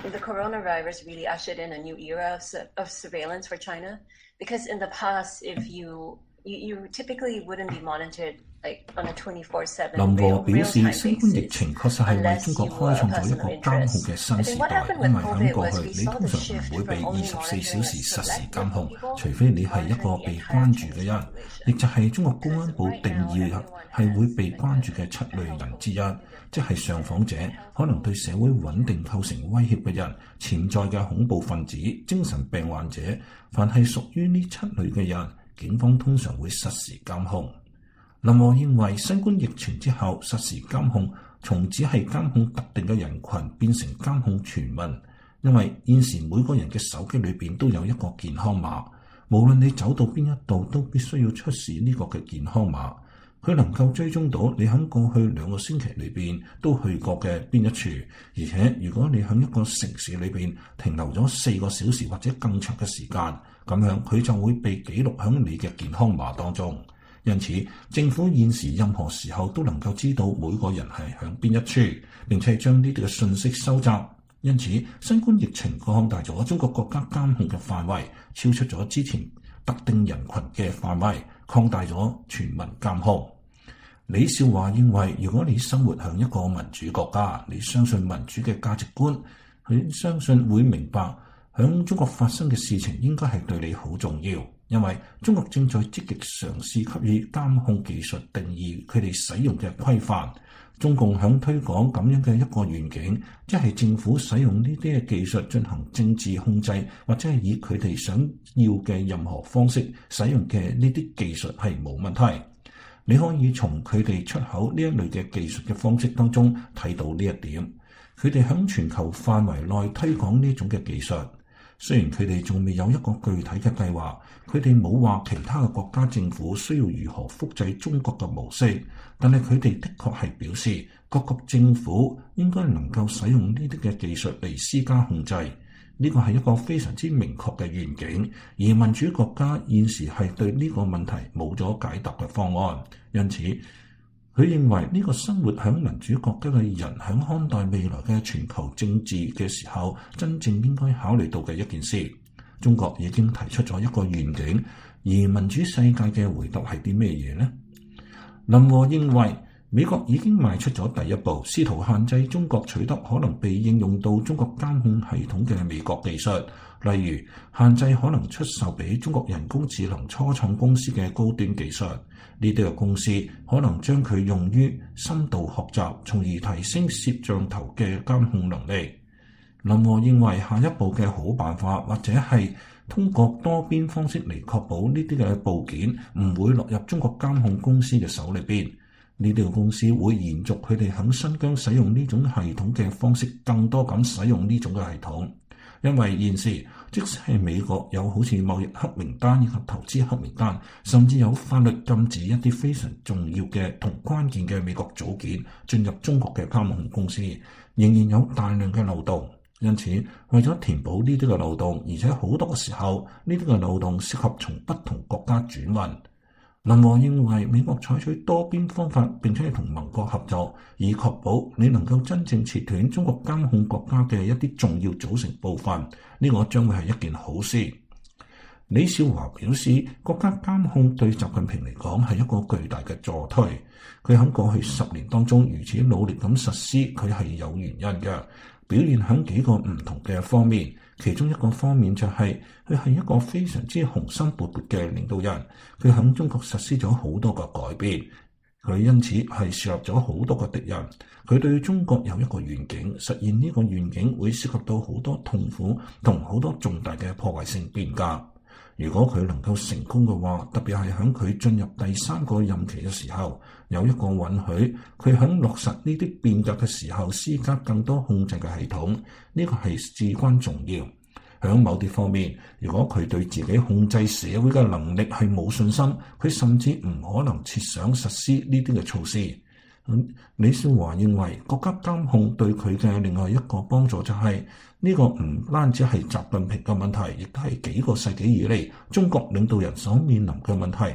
the coronavirus really ushered in a new era of, of surveillance for China. Because in the past, if you you, you typically wouldn't be monitored like on a twenty-four seven 林和表示，新冠疫情確實係為中國開創咗一個監控嘅新時代，因為喺過去你通常唔會被二十四小時實時監控，除非你係一個被關注嘅人，亦就係中國公安部定義係會被關注嘅七類人之一，即係上訪者、可能對社會穩定構成威脅嘅人、潛在嘅恐怖分子、精神病患者，凡係屬於呢七類嘅人，警方通常會實時監控。林和認為新冠疫情之後實時監控從只係監控特定嘅人群變成監控全民，因為現時每個人嘅手機裏邊都有一個健康碼，無論你走到邊一度都必須要出示呢個嘅健康碼，佢能夠追蹤到你喺過去兩個星期裏邊都去過嘅邊一處，而且如果你喺一個城市裏邊停留咗四個小時或者更長嘅時間，咁樣佢就會被記錄喺你嘅健康碼當中。因此，政府現時任何時候都能夠知道每個人係響邊一處，並且將呢啲嘅信息收集。因此，新冠疫情擴大咗中國國家監控嘅範圍，超出咗之前特定人群嘅範圍，擴大咗全民監控。李少華認為，如果你生活喺一個民主國家，你相信民主嘅價值觀，佢相信會明白響中國發生嘅事情應該係對你好重要。因為中國正在積極嘗試給予監控技術定義佢哋使用嘅規範。中共響推廣咁樣嘅一個願景，即係政府使用呢啲嘅技術進行政治控制，或者係以佢哋想要嘅任何方式使用嘅呢啲技術係冇問題。你可以從佢哋出口呢一類嘅技術嘅方式當中睇到呢一點。佢哋響全球範圍內推廣呢種嘅技術。雖然佢哋仲未有一個具體嘅計劃，佢哋冇話其他嘅國家政府需要如何複製中國嘅模式，但係佢哋的確係表示各國政府應該能夠使用呢啲嘅技術嚟施加控制。呢個係一個非常之明確嘅願景，而民主國家現時係對呢個問題冇咗解答嘅方案，因此佢認為呢個生活喺民主國家嘅人喺看待未來嘅全球政治嘅時候，真正應該考慮到嘅一件事。中國已經提出咗一個願景，而民主世界嘅回答係啲咩嘢呢？林和認為美國已經邁出咗第一步，試圖限制中國取得可能被應用到中國監控系統嘅美國技術，例如限制可能出售俾中國人工智能初創公司嘅高端技術。呢啲嘅公司可能將佢用於深度學習，從而提升攝像頭嘅監控能力。林和認為下一步嘅好辦法，或者係通過多邊方式嚟確保呢啲嘅部件唔會落入中國監控公司嘅手裏邊。呢啲嘅公司會延續佢哋喺新疆使用呢種系統嘅方式，更多咁使用呢種嘅系統。因為現時即使係美國有好似貿易黑名單以及投資黑名單，甚至有法律禁止一啲非常重要嘅同關鍵嘅美國組件進入中國嘅監控公司，仍然有大量嘅漏洞。因此，為咗填補呢啲嘅漏洞，而且好多嘅時候呢啲嘅漏洞適合從不同國家轉運。林和認為美國採取多邊方法，並且同盟國合作，以確保你能夠真正切斷中國監控國家嘅一啲重要組成部分。呢個將會係一件好事。李少華表示，國家監控對習近平嚟講係一個巨大嘅助推。佢喺過去十年當中如此努力咁實施，佢係有原因嘅。表現喺幾個唔同嘅方面，其中一個方面就係佢係一個非常之雄心勃勃嘅領導人，佢喺中國實施咗好多個改變，佢因此係樹立咗好多個敵人。佢對中國有一個願景，實現呢個願景會涉及到好多痛苦同好多重大嘅破壞性變革。如果佢能夠成功嘅話，特別係喺佢進入第三個任期嘅時候，有一個允許佢喺落實呢啲變革嘅時候施加更多控制嘅系統，呢個係至關重要。喺某啲方面，如果佢對自己控制社會嘅能力係冇信心，佢甚至唔可能設想實施呢啲嘅措施。嗯、李少華認為國家監控對佢嘅另外一個幫助就係、是、呢、這個唔單止係習近平嘅問題，亦都係幾個世紀以嚟中國領導人所面臨嘅問題。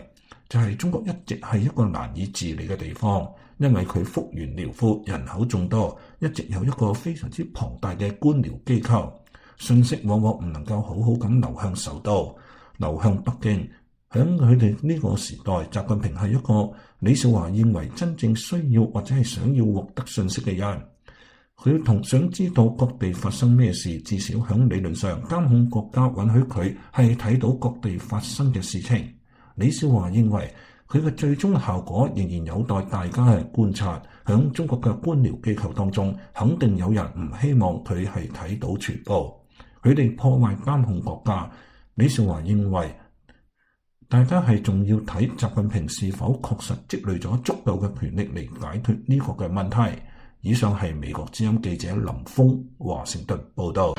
就係中國一直係一個難以治理嘅地方，因為佢幅員遼闊，人口眾多，一直有一個非常之龐大嘅官僚機構，信息往往唔能夠好好咁流向首都，流向北京。喺佢哋呢個時代，習近平係一個李少華認為真正需要或者係想要獲得信息嘅人。佢同想知道各地發生咩事，至少喺理論上監控國家允許佢係睇到各地發生嘅事情。李少華認為佢嘅最終效果仍然有待大家係觀察。喺中國嘅官僚機構當中，肯定有人唔希望佢係睇到全部，佢哋破壞監控國家。李少華認為大家係仲要睇習近平是否確實積累咗足夠嘅權力嚟解決呢個嘅問題。以上係美國之音記者林峰華盛頓報道。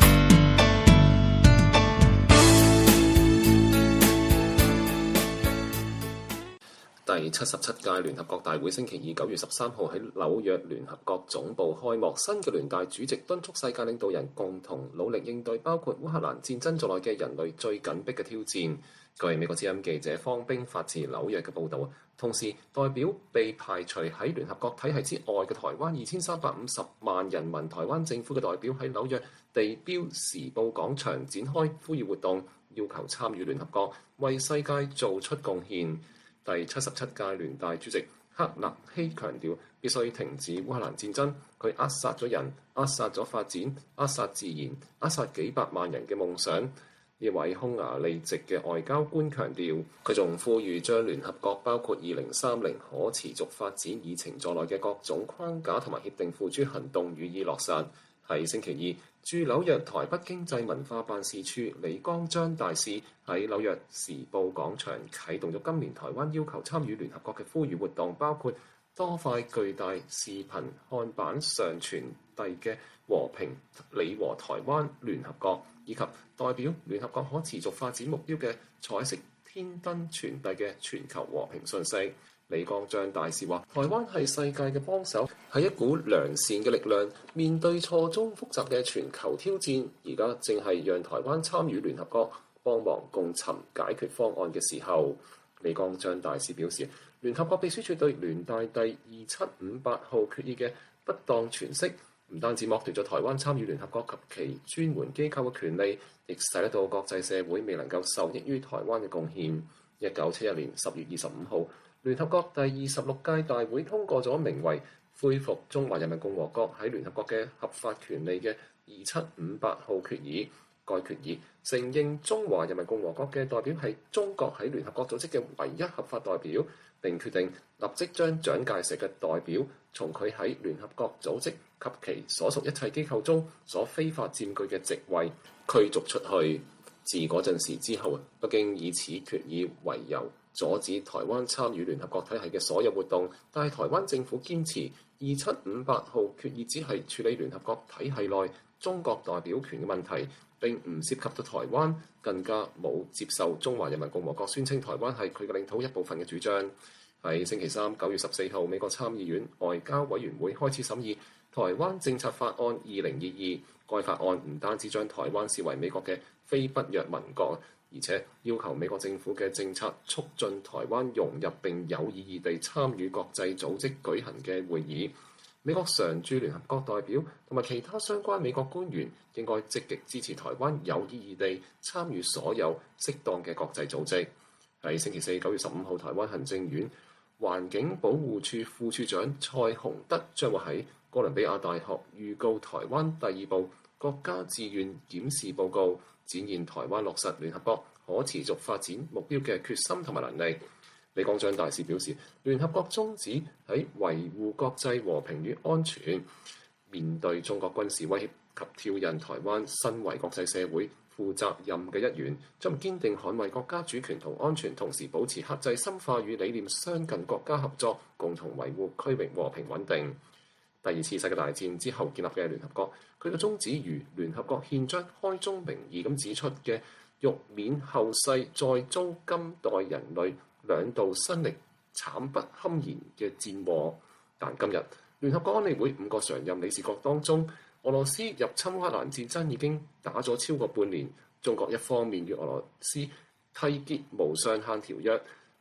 第七十七屆聯合國大會星期二九月十三號喺紐約聯合國總部開幕，新嘅聯大主席敦促世界領導人共同努力應對包括烏克蘭戰爭在內嘅人類最緊迫嘅挑戰。據美國之音記者方冰發自紐約嘅報導，同時代表被排除喺聯合國體系之外嘅台灣二千三百五十萬人民台灣政府嘅代表喺紐約地標時報廣場展開呼籲活動，要求參與聯合國，為世界做出貢獻。第七十七屆聯大主席克勒希強調，必須停止烏克蘭戰爭，佢扼殺咗人，扼殺咗發展，扼殺自然，扼殺幾百萬人嘅夢想。呢位匈牙利籍嘅外交官強調，佢仲呼籲將聯合國包括二零三零可持續發展議程在內嘅各種框架同埋協定付諸行動予以落實。喺星期二，駐紐約台北經濟文化辦事處李光章大使喺紐約時報廣場啟動咗今年台灣要求參與聯合國嘅呼籲活動，包括多塊巨大視頻看板上傳遞嘅和平理和台灣聯合國，以及代表聯合國可持續發展目標嘅彩色天燈傳遞嘅全球和平訊息。李光章大使話：台灣係世界嘅幫手，係一股良善嘅力量。面對錯綜複雜嘅全球挑戰，而家正係讓台灣參與聯合國，幫忙共尋解決方案嘅時候。李光章大使表示，聯合國秘書處對聯大第二七五八號決議嘅不當詮釋，唔單止剝奪咗台灣參與聯合國及其專門機構嘅權利，亦使得到國際社會未能夠受益於台灣嘅貢獻。一九七一年十月二十五號，聯合國第二十六屆大會通過咗名為《恢復中華人民共和國喺聯合國嘅合法權利》嘅二七五八號決議。該決議承認中華人民共和國嘅代表係中國喺聯合國組織嘅唯一合法代表，並決定立即將蔣介石嘅代表從佢喺聯合國組織及其所屬一切機構中所非法佔據嘅席位驅逐出去。自嗰陣時之後，北京以此決議為由阻止台灣參與聯合國體系嘅所有活動，但係台灣政府堅持二七五八號決議只係處理聯合國體系內中國代表權嘅問題，並唔涉及到台灣，更加冇接受中華人民共和國宣稱台灣係佢嘅領土一部分嘅主張。喺星期三九月十四號，美國參議院外交委員會開始審議台灣政策法案二零二二。該法案唔單止將台灣視為美國嘅非北約盟國，而且要求美國政府嘅政策促進台灣融入並有意義地參與國際組織舉行嘅會議。美國常駐聯合國代表同埋其他相關美國官員應該積極支持台灣有意義地參與所有適當嘅國際組織。喺星期四九月十五號，台灣行政院環境保護處副處長蔡洪德將會喺哥倫比亞大學預告台灣第二部國家自願檢視報告，展現台灣落實聯合國可持續發展目標嘅決心同埋能力。李光章大使表示，聯合國宗旨喺維護國際和平與安全，面對中國軍事威脅及挑釁，台灣身為國際社會負責任嘅一員，將堅定捍衛國家主權同安全，同時保持克制深化與理念相近國家合作，共同維護區域和平穩定。第二次世界大戰之後建立嘅聯合國，佢嘅宗旨如聯合國憲章開宗明義咁指出嘅，欲免後世再遭今代人類兩道生靈慘不堪言嘅戰禍。但今日聯合國安理會五個常任理事國當中，俄羅斯入侵烏克蘭戰爭已經打咗超過半年，中國一方面與俄羅斯締結無上限條約，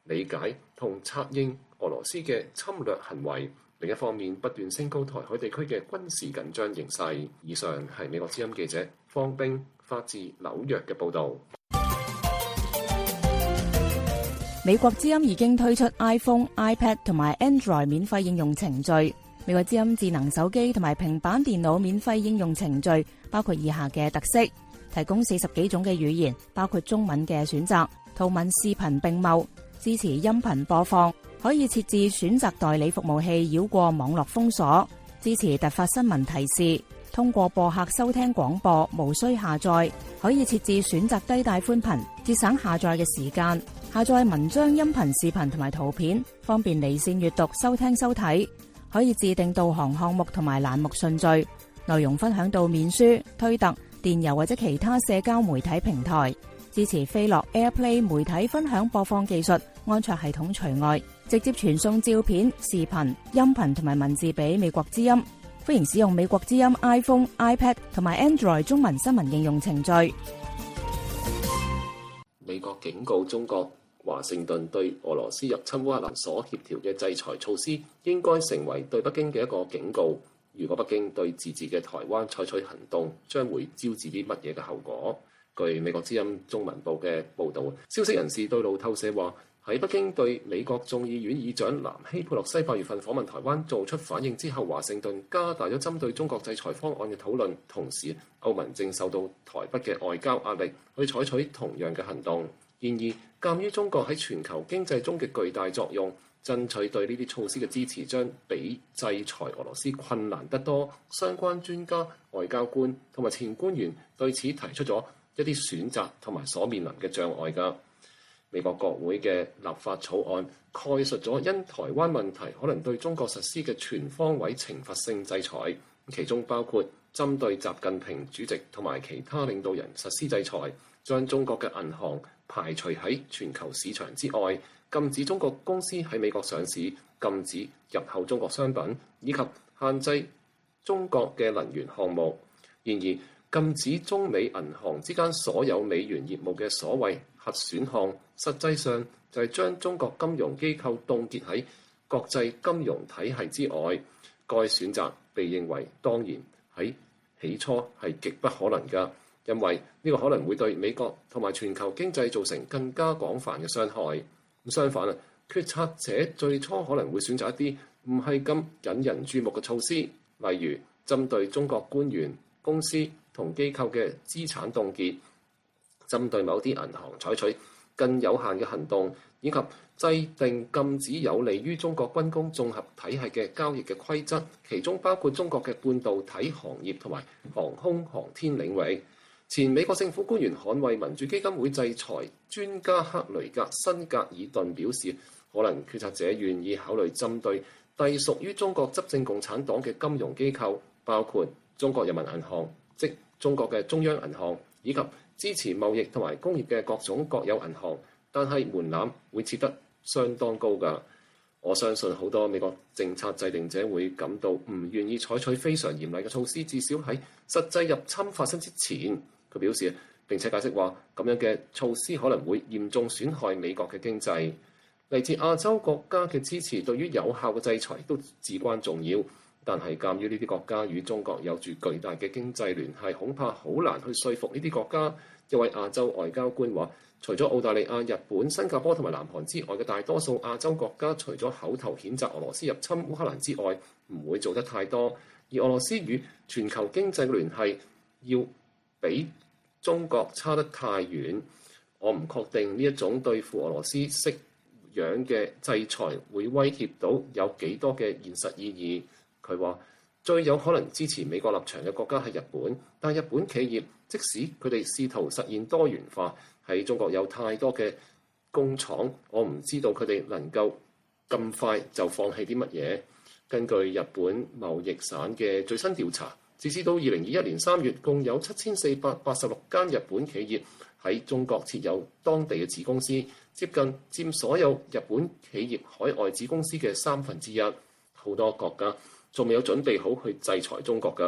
理解同策應俄羅斯嘅侵略行為，另一方面不斷升高台海地區嘅軍事緊張形勢。以上係美國之音記者方冰發自紐約嘅報導。 美國之音已經推出 iPhone、iPad 同埋 Android 免費應用程序。美國之音智能手機同埋平板電腦免費應用程序包括以下嘅特色：提供四十幾種嘅語言，包括中文嘅選擇，圖文視頻並茂，支持音頻播放，可以設置選擇代理服務器繞過網絡封鎖，支持突發新聞提示，通過播客收聽廣播，無需下載，可以設置選擇低帶寬頻，節省下載嘅時間，下載文章、音頻、視頻同埋圖片，方便離線閱讀、收聽收睇。可以自定導航項目同埋欄目順序，內容分享到面書、推特、電郵或者其他社交媒體平台，支持飛樂 AirPlay 媒體分享播放技術，安卓系統除外，直接傳送照片、視頻、音頻同埋文字俾美國之音。歡迎使用美國之音 iPhone、iPad 同埋 Android 中文新聞應用程序。 美國警告中國，華盛頓對俄羅斯入侵烏克蘭所協調嘅制裁措施，應該成為對北京嘅一個警告。如果北京對自治嘅台灣採取行動，將會招致啲乜嘢嘅後果？據美國之音中文部嘅報導，消息人士對路透社話，喺北京對美國眾議院議長南希佩洛西八月份訪問台灣做出反應之後，華盛頓加大咗針對中國制裁方案嘅討論，同時歐盟正受到台北嘅外交壓力，去採取同樣嘅行動。然而，鑑於中國喺全球經濟中嘅巨大作用，爭取對呢啲措施嘅支持將比制裁俄羅斯困難得多。相關專家、外交官同埋前官員對此提出咗一啲選擇同埋所面臨嘅障礙㗎。美國國會嘅立法草案概述咗因台灣問題可能對中國實施嘅全方位懲罰性制裁，其中包括針對習近平主席同埋其他領導人實施制裁，將中國嘅銀行排除喺全球市場之外，禁止中國公司喺美國上市，禁止入口中國商品，以及限制中國嘅能源項目。然而，禁止中美銀行之間所有美元業務嘅所謂核選項，實際上就係將中國金融機構凍結喺國際金融體系之外。該選擇被認為當然喺起初係極不可能㗎，因為呢個可能會對美國同埋全球經濟造成更加廣泛嘅傷害。相反啊，決策者最初可能會選擇一啲唔係咁引人注目嘅措施，例如針對中國官員、公司同機構嘅資產凍結，針對某啲銀行採取更有限嘅行動，以及制定禁止有利於中國軍工綜合體系嘅交易嘅規則，其中包括中國嘅半導體行業同埋航空航天領域。前美國政府官員捍衛民主基金會制裁專家克雷格辛格爾頓表示，可能決策者願意考慮針對隸屬於中國執政共產黨嘅金融機構，包括中國人民銀行，即中國嘅中央銀行，以及支持貿易同埋工業嘅各種國有銀行，但係門檻會設得相當高㗎。我相信好多美國政策制定者會感到唔願意採取非常嚴厲嘅措施，至少喺實際入侵發生之前。佢表示並且解釋話，咁樣嘅措施可能會嚴重損害美國嘅經濟。嚟自亞洲國家嘅支持對於有效嘅制裁都至關重要，但係鑑於呢啲國家與中國有住巨大嘅經濟聯繫，恐怕好難去說服呢啲國家。一位亞洲外交官話，除咗澳大利亞、日本、新加坡同埋南韓之外嘅大多數亞洲國家，除咗口頭譴責俄羅斯入侵烏克蘭之外，唔會做得太多。而俄羅斯與全球經濟嘅聯繫要比中國差得太遠，我唔確定呢一種對付俄羅斯式樣嘅制裁會威脅到有幾多嘅現實意義。佢話最有可能支持美國立場嘅國家係日本，但日本企業即使佢哋試圖實現多元化，喺中國有太多嘅工廠，我唔知道佢哋能夠咁快就放棄啲乜嘢。根據日本貿易省嘅最新調查，截至到二零二一年三月，共有七千四百八十六間日本企業喺中國設有當地嘅子公司，接近佔所有日本企業海外子公司嘅三分之一。好多國家仲未有準備好去制裁中國㗎。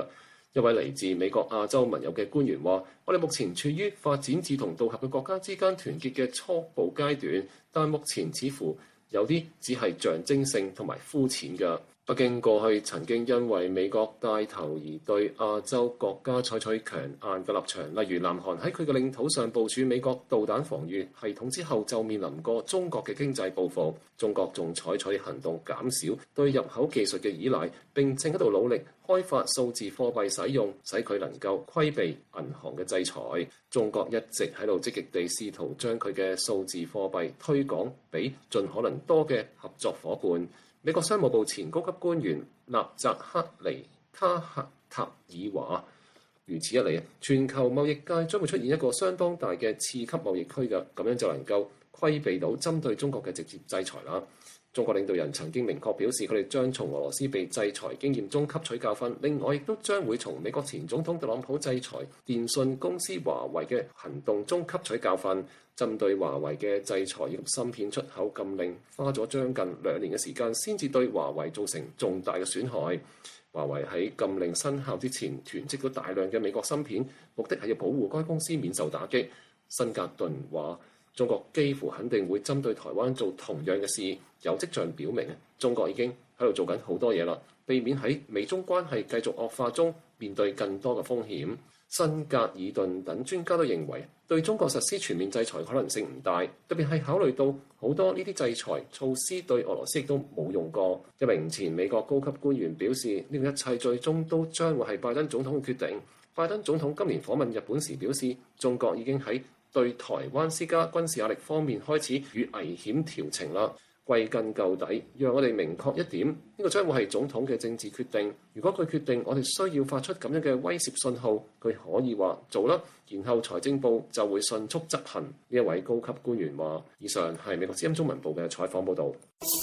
一位嚟自美國亞洲盟友嘅官員話：我哋目前處於發展志同道合嘅國家之間團結嘅初步階段，但目前似乎有啲只係象徵性同埋膚淺嘅。北京過去曾經因為美國帶頭而對亞洲國家採取強硬嘅立場，例如南韓喺佢嘅領土上部署美國導彈防禦系統之後，就面臨過中國嘅經濟報復。中國仲採取行動減少對入口技術嘅依賴，並正喺度努力開發數字貨幣使用，使佢能夠規避銀行嘅制裁。中國一直喺度積極地試圖將佢嘅數字貨幣推廣俾盡可能多嘅合作伙伴。美國商務部前高級官員納扎克尼卡克塔爾話：如此一嚟，全球貿易界將會出現一個相當大嘅次級貿易區嘅，咁樣就能夠規避到針對中國嘅直接制裁啦。中國領導人曾經明確表示，佢哋將從俄羅斯被制裁經驗中吸取教訓，另外亦都將會從美國前總統特朗普制裁電信公司華為嘅行動中吸取教訓。針對華為嘅制裁以及芯片出口禁令，花咗將近兩年嘅時間先至對華為造成重大嘅損害。華為喺禁令生效之前囤積咗大量嘅美國芯片，目的係要保護該公司免受打擊。辛格頓話：中國幾乎肯定會針對台灣做同樣嘅事，有跡象表明中國已經喺度做緊好多嘢啦，避免喺美中關係繼續惡化中面對更多嘅風險。辛格爾頓等專家都認為，對中國實施全面制裁可能性唔大，特別係考慮到好多呢啲制裁措施對俄羅斯亦都冇用過。一名前美國高級官員表示，呢個一切最終都將會係拜登總統嘅決定。拜登總統今年訪問日本時表示，中國已經喺對台灣施加軍事壓力方面開始與危險調情啦。歸根究底，讓我哋明確一點，呢個將會係總統嘅政治決定。如果佢決定我哋需要發出咁樣嘅威懾信號，佢可以話做啦，然後財政部就會迅速執行。呢一位高級官員話。以上係美國之音中文部嘅採訪報導。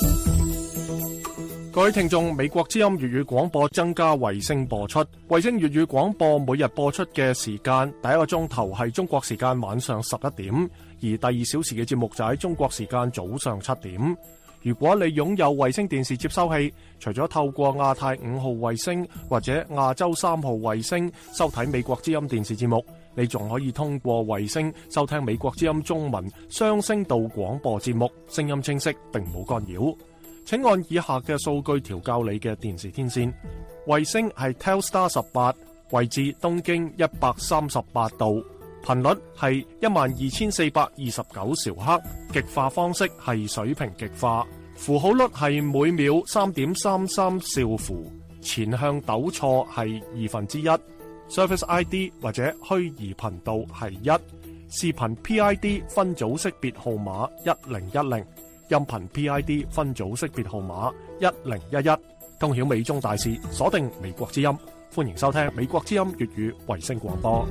各位聽眾，美國之音粵語廣播增加衛星播出，衛星粵語廣播每日播出嘅時間，第一個鐘頭係中國時間晚上十一點，而第二小時嘅節目就喺中國時間早上七點。如果你擁有衛星電視接收器，除咗透過亞太五號衛星或者亞洲三號衛星收睇美國之音電視節目，你仲可以通過衛星收聽美國之音中文雙聲道廣播節目，聲音清晰並冇干擾。請按以下嘅數據調校你嘅電視天線。衛星係 Telstar 十八，位置東經一百三十八度，頻率係一萬二千四百二十九兆赫，極化方式係水平極化，符號率係每秒三點三三兆符，前向抖錯係二分之一，Service I D 或者虛擬頻道係一，視頻 P I D 分組識別號碼一零一零。音頻 P I D 分組識別號碼一零一一，通曉美中大事，鎖定美國之音，歡迎收聽美國之音粵語衛星廣播。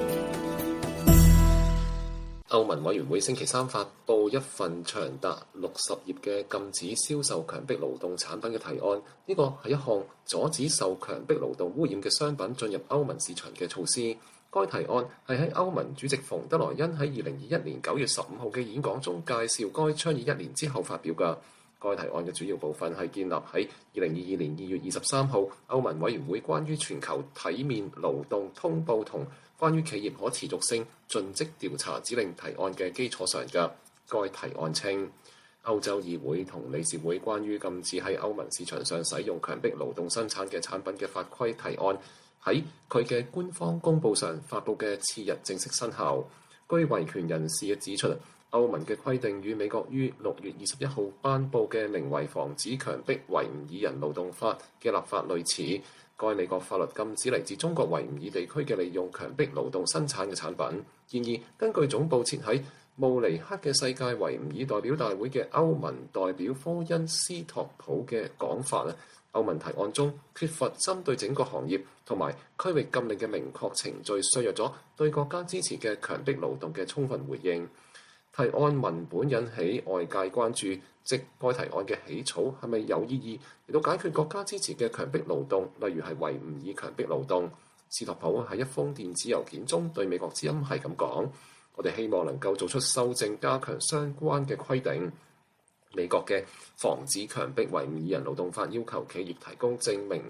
歐盟委員會星期三發布一份長達六十頁嘅禁止銷售強迫勞動產品嘅提案，呢個係一項阻止受強迫勞動污染嘅商品進入歐盟市場嘅措施。該提案係喺歐盟主席馮德萊恩喺二零二一年九月十五號嘅演講中介紹該倡議一年之後發表嘅。該提案嘅主要部分係建立喺二零二二年二月二十三號歐盟委員會關於全球體面勞動通報同關於企業可持續性盡職調查指令提案嘅基礎上嘅。該提案稱，歐洲議會同理事會關於禁止喺歐盟市場上使用強迫勞動生產嘅產品嘅法規提案喺佢嘅官方公佈上發布嘅次日正式生效。據維權人士嘅指出，歐盟嘅規定與美國於六月二十一號頒布嘅名為《防止強迫維吾爾人勞動法》嘅立法類似。該美國法律禁止嚟自中國維吾爾地區嘅利用強迫勞動生產嘅產品。然而，根據總部設喺慕尼黑嘅世界維吾爾代表大會嘅歐盟代表科恩斯托普嘅講法咧，歐盟提案中缺乏針對整個行業同埋區域禁令嘅明確程序，削弱咗對國家支持嘅強迫勞動嘅充分回應。提案文本引起外界關注，即該提案嘅起草係咪有意義嚟到解決國家支持嘅強迫勞動，例如係維吾爾強迫勞動。斯托普喺一封電子郵件中對美國之音係咁講：我哋希望能夠做出修正，加強相關嘅規定。美國嘅防止強迫維吾爾人勞動法要求企業提供證明，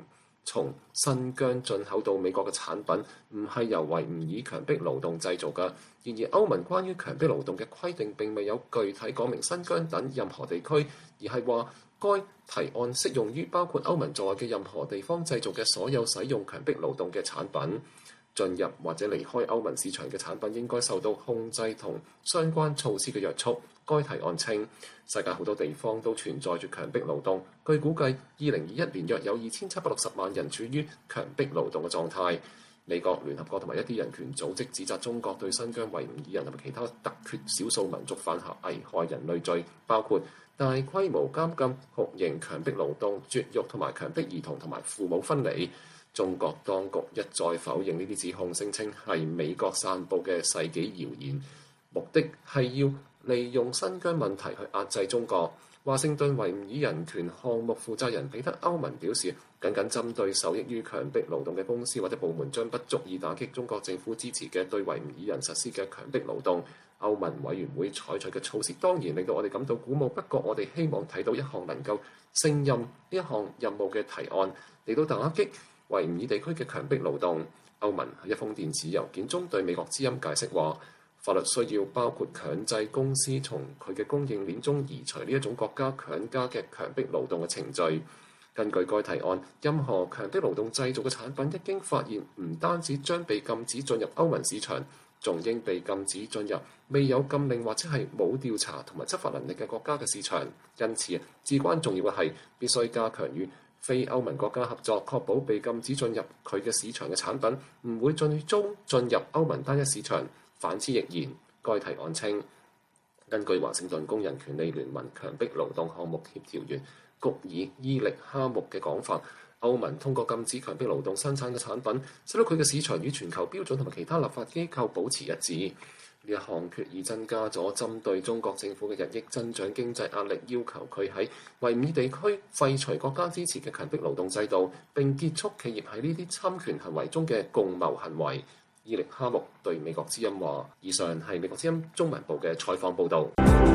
從新疆進口到美國嘅產品唔係由維吾爾強迫勞動製造嘅。然而歐盟關於強迫勞動嘅規定並未有具體講明新疆等任何地區，而係話該提案適用於包括歐盟在內嘅任何地方製造嘅所有使用強迫勞動嘅產品。進入或者離開歐盟市場嘅產品應該受到控制同相關措施嘅約束。該提案稱，世界好多地方都存在住強迫勞動。據估計，二零二一年約有二千七百六十萬人處於強迫勞動嘅狀態。美國聯合國同埋一啲人權組織指責中國對新疆維吾爾人同埋其他突厥少數民族犯下危害人類罪，包括大規模監禁、酷刑、強迫勞動、絕育同埋強迫兒童同埋父母分離。中國當局一再否認呢啲指控，聲稱係美國散佈嘅世紀謠言，目的係要利用新疆問題去壓制中國。華盛頓維吾爾人權項目負責人彼得歐文表示，僅僅針對受益於強迫勞動嘅公司或者部門將不足以打擊中國政府支持嘅對維吾爾人實施嘅強迫勞動。歐盟委員會採取嘅措施當然令到我哋感到鼓舞，不過我哋希望睇到一項能夠勝任呢一項任務嘅提案嚟到打擊維吾爾地區嘅強迫勞動。歐盟喺一封電子郵件中對美國之音解釋話，法律需要包括強制公司從佢嘅供應鏈中移除呢一種國家強加嘅強迫勞動嘅程序。根據該提案，任何強迫勞動製造嘅產品一經發現，唔單止將被禁止進入歐盟市場，仲應被禁止進入未有禁令或者係冇調查同埋執法能力嘅國家嘅市場。因此，至關重要嘅係必須加強與非歐盟國家合作，確保被禁止進入佢嘅市場嘅產品唔會最終進入歐盟單一市場。反之亦然。該提案稱，根據華盛頓工人權利聯盟強迫勞動項目協調員谷爾伊力哈木嘅講法，歐盟通過禁止強迫勞動生產嘅產品，使到佢嘅市場與全球標準同埋其他立法機構保持一致。呢一項決議增加咗針對中國政府嘅日益增長經濟壓力，要求佢喺維吾爾地區廢除國家支持嘅強迫勞動制度，並結束企業喺呢啲侵權行為中嘅共謀行為。伊力哈木對美國之音話：以上係美國之音中文部嘅採訪報導。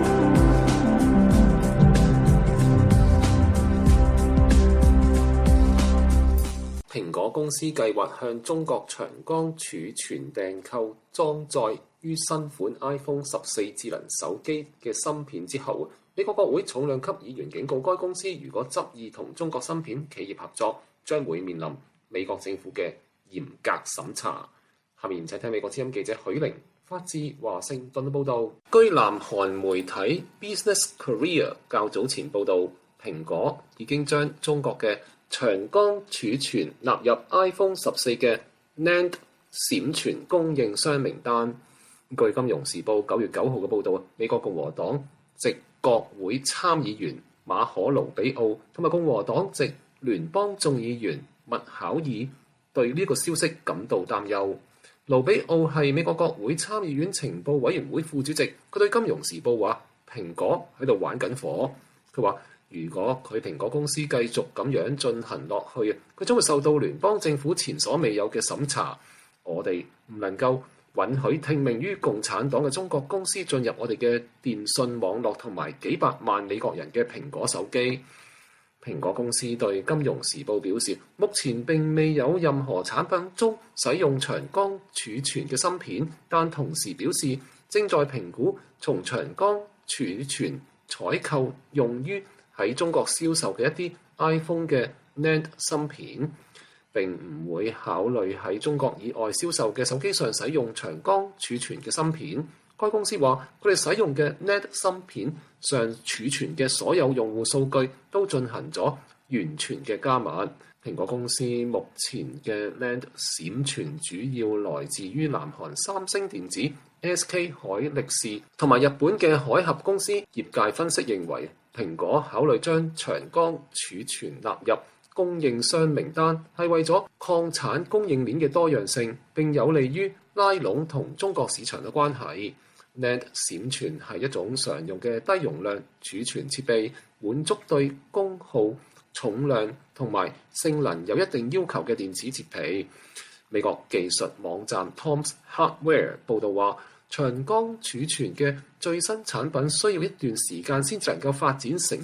蘋果公司計劃向中國長江儲存訂購裝載於新款 iPhone 十四智能手機嘅芯片之後，美國國會重量級議員警告該公司，如果執意同中國芯片企業合作，將會面臨美國政府嘅嚴格審查。下面請聽美國之音記者許玲發自華盛頓嘅報導。據南韓媒體 Business Korea 較早前報導，蘋果已經將中國嘅長江儲存納入 iPhone 十四嘅 N A N D 閃存供應商名單。據金融時報九月九號嘅報導，美國共和黨籍國會參議員馬可盧比奧同埋共和黨籍聯邦眾議員麥考爾對呢個消息感到擔憂。盧比奧係美國國會參議院情報委員會副主席，佢對《金融時報》話：蘋果喺度玩緊火。佢話：如果佢蘋果公司繼續咁樣進行落去，佢將會受到聯邦政府前所未有嘅審查。我哋唔能夠允許聽命於共產黨嘅中國公司進入我哋嘅電信網絡同埋幾百萬美國人嘅蘋果手機。蘋果公司對《金融時報》表示，目前並未有任何產品中使用長江儲存嘅芯片，但同時表示正在評估從長江儲存採購用於喺中國銷售嘅一啲 iPhone 嘅 N A N D 芯片，並唔會考慮喺中國以外銷售嘅手機上使用長江儲存嘅芯片。該公司話，佢哋使用嘅 N A N D 芯片上儲存嘅所有用戶數據都進行咗完全嘅加密。蘋果公司目前嘅 N A N D 閃存主要來自於南韓三星電子、S K 海力士同埋日本嘅海合公司。業界分析認為，蘋果考慮將長江儲存納入供應商名單，係為咗擴產供應鏈嘅多樣性，並有利於拉攏同中國市場嘅關係。N A N D 閃存係一種常用嘅低容量儲存設備，滿足對功耗、重量同埋性能有一定要求嘅電子設備。美國技術網站 Tom's Hardware 報導話，長江儲存嘅最新產品需要一段時間先至能夠發展成熟，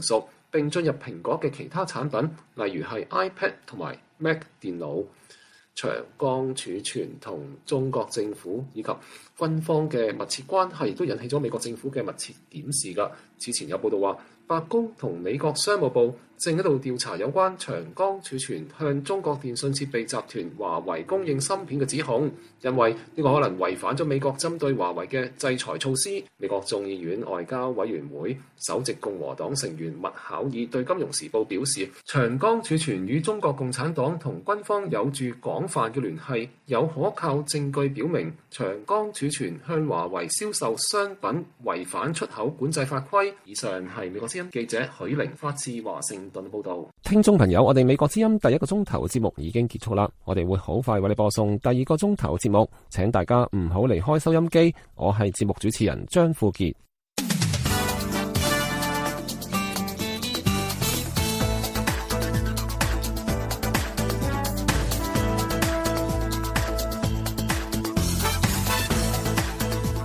並進入蘋果嘅其他產品，例如係 iPad 同埋 Mac 電腦。長江儲存同中國政府以及軍方嘅密切關係，亦都引起咗美國政府嘅密切檢視㗎。此前有報道話，白宮同美國商務部正喺度調查有關長江儲存向中國電信設備集團華為供應芯片嘅指控，因為呢個可能違反咗美國針對華為嘅制裁措施。美國眾議院外交委員會首席共和黨成員麥考爾對《金融時報》表示，長江儲存與中國共產黨同軍方有住廣泛嘅聯繫，有可靠證據表明長江儲存向華為銷售商品違反出口管制法規。以上係美國之音記者許玲發自華盛頓報道。 聽眾朋友，我哋美國之音第一個鐘頭節目已經結束啦，我哋會好快為你播送第二個鐘頭節目，請大家唔好離開收音機。我係節目主持人張富傑。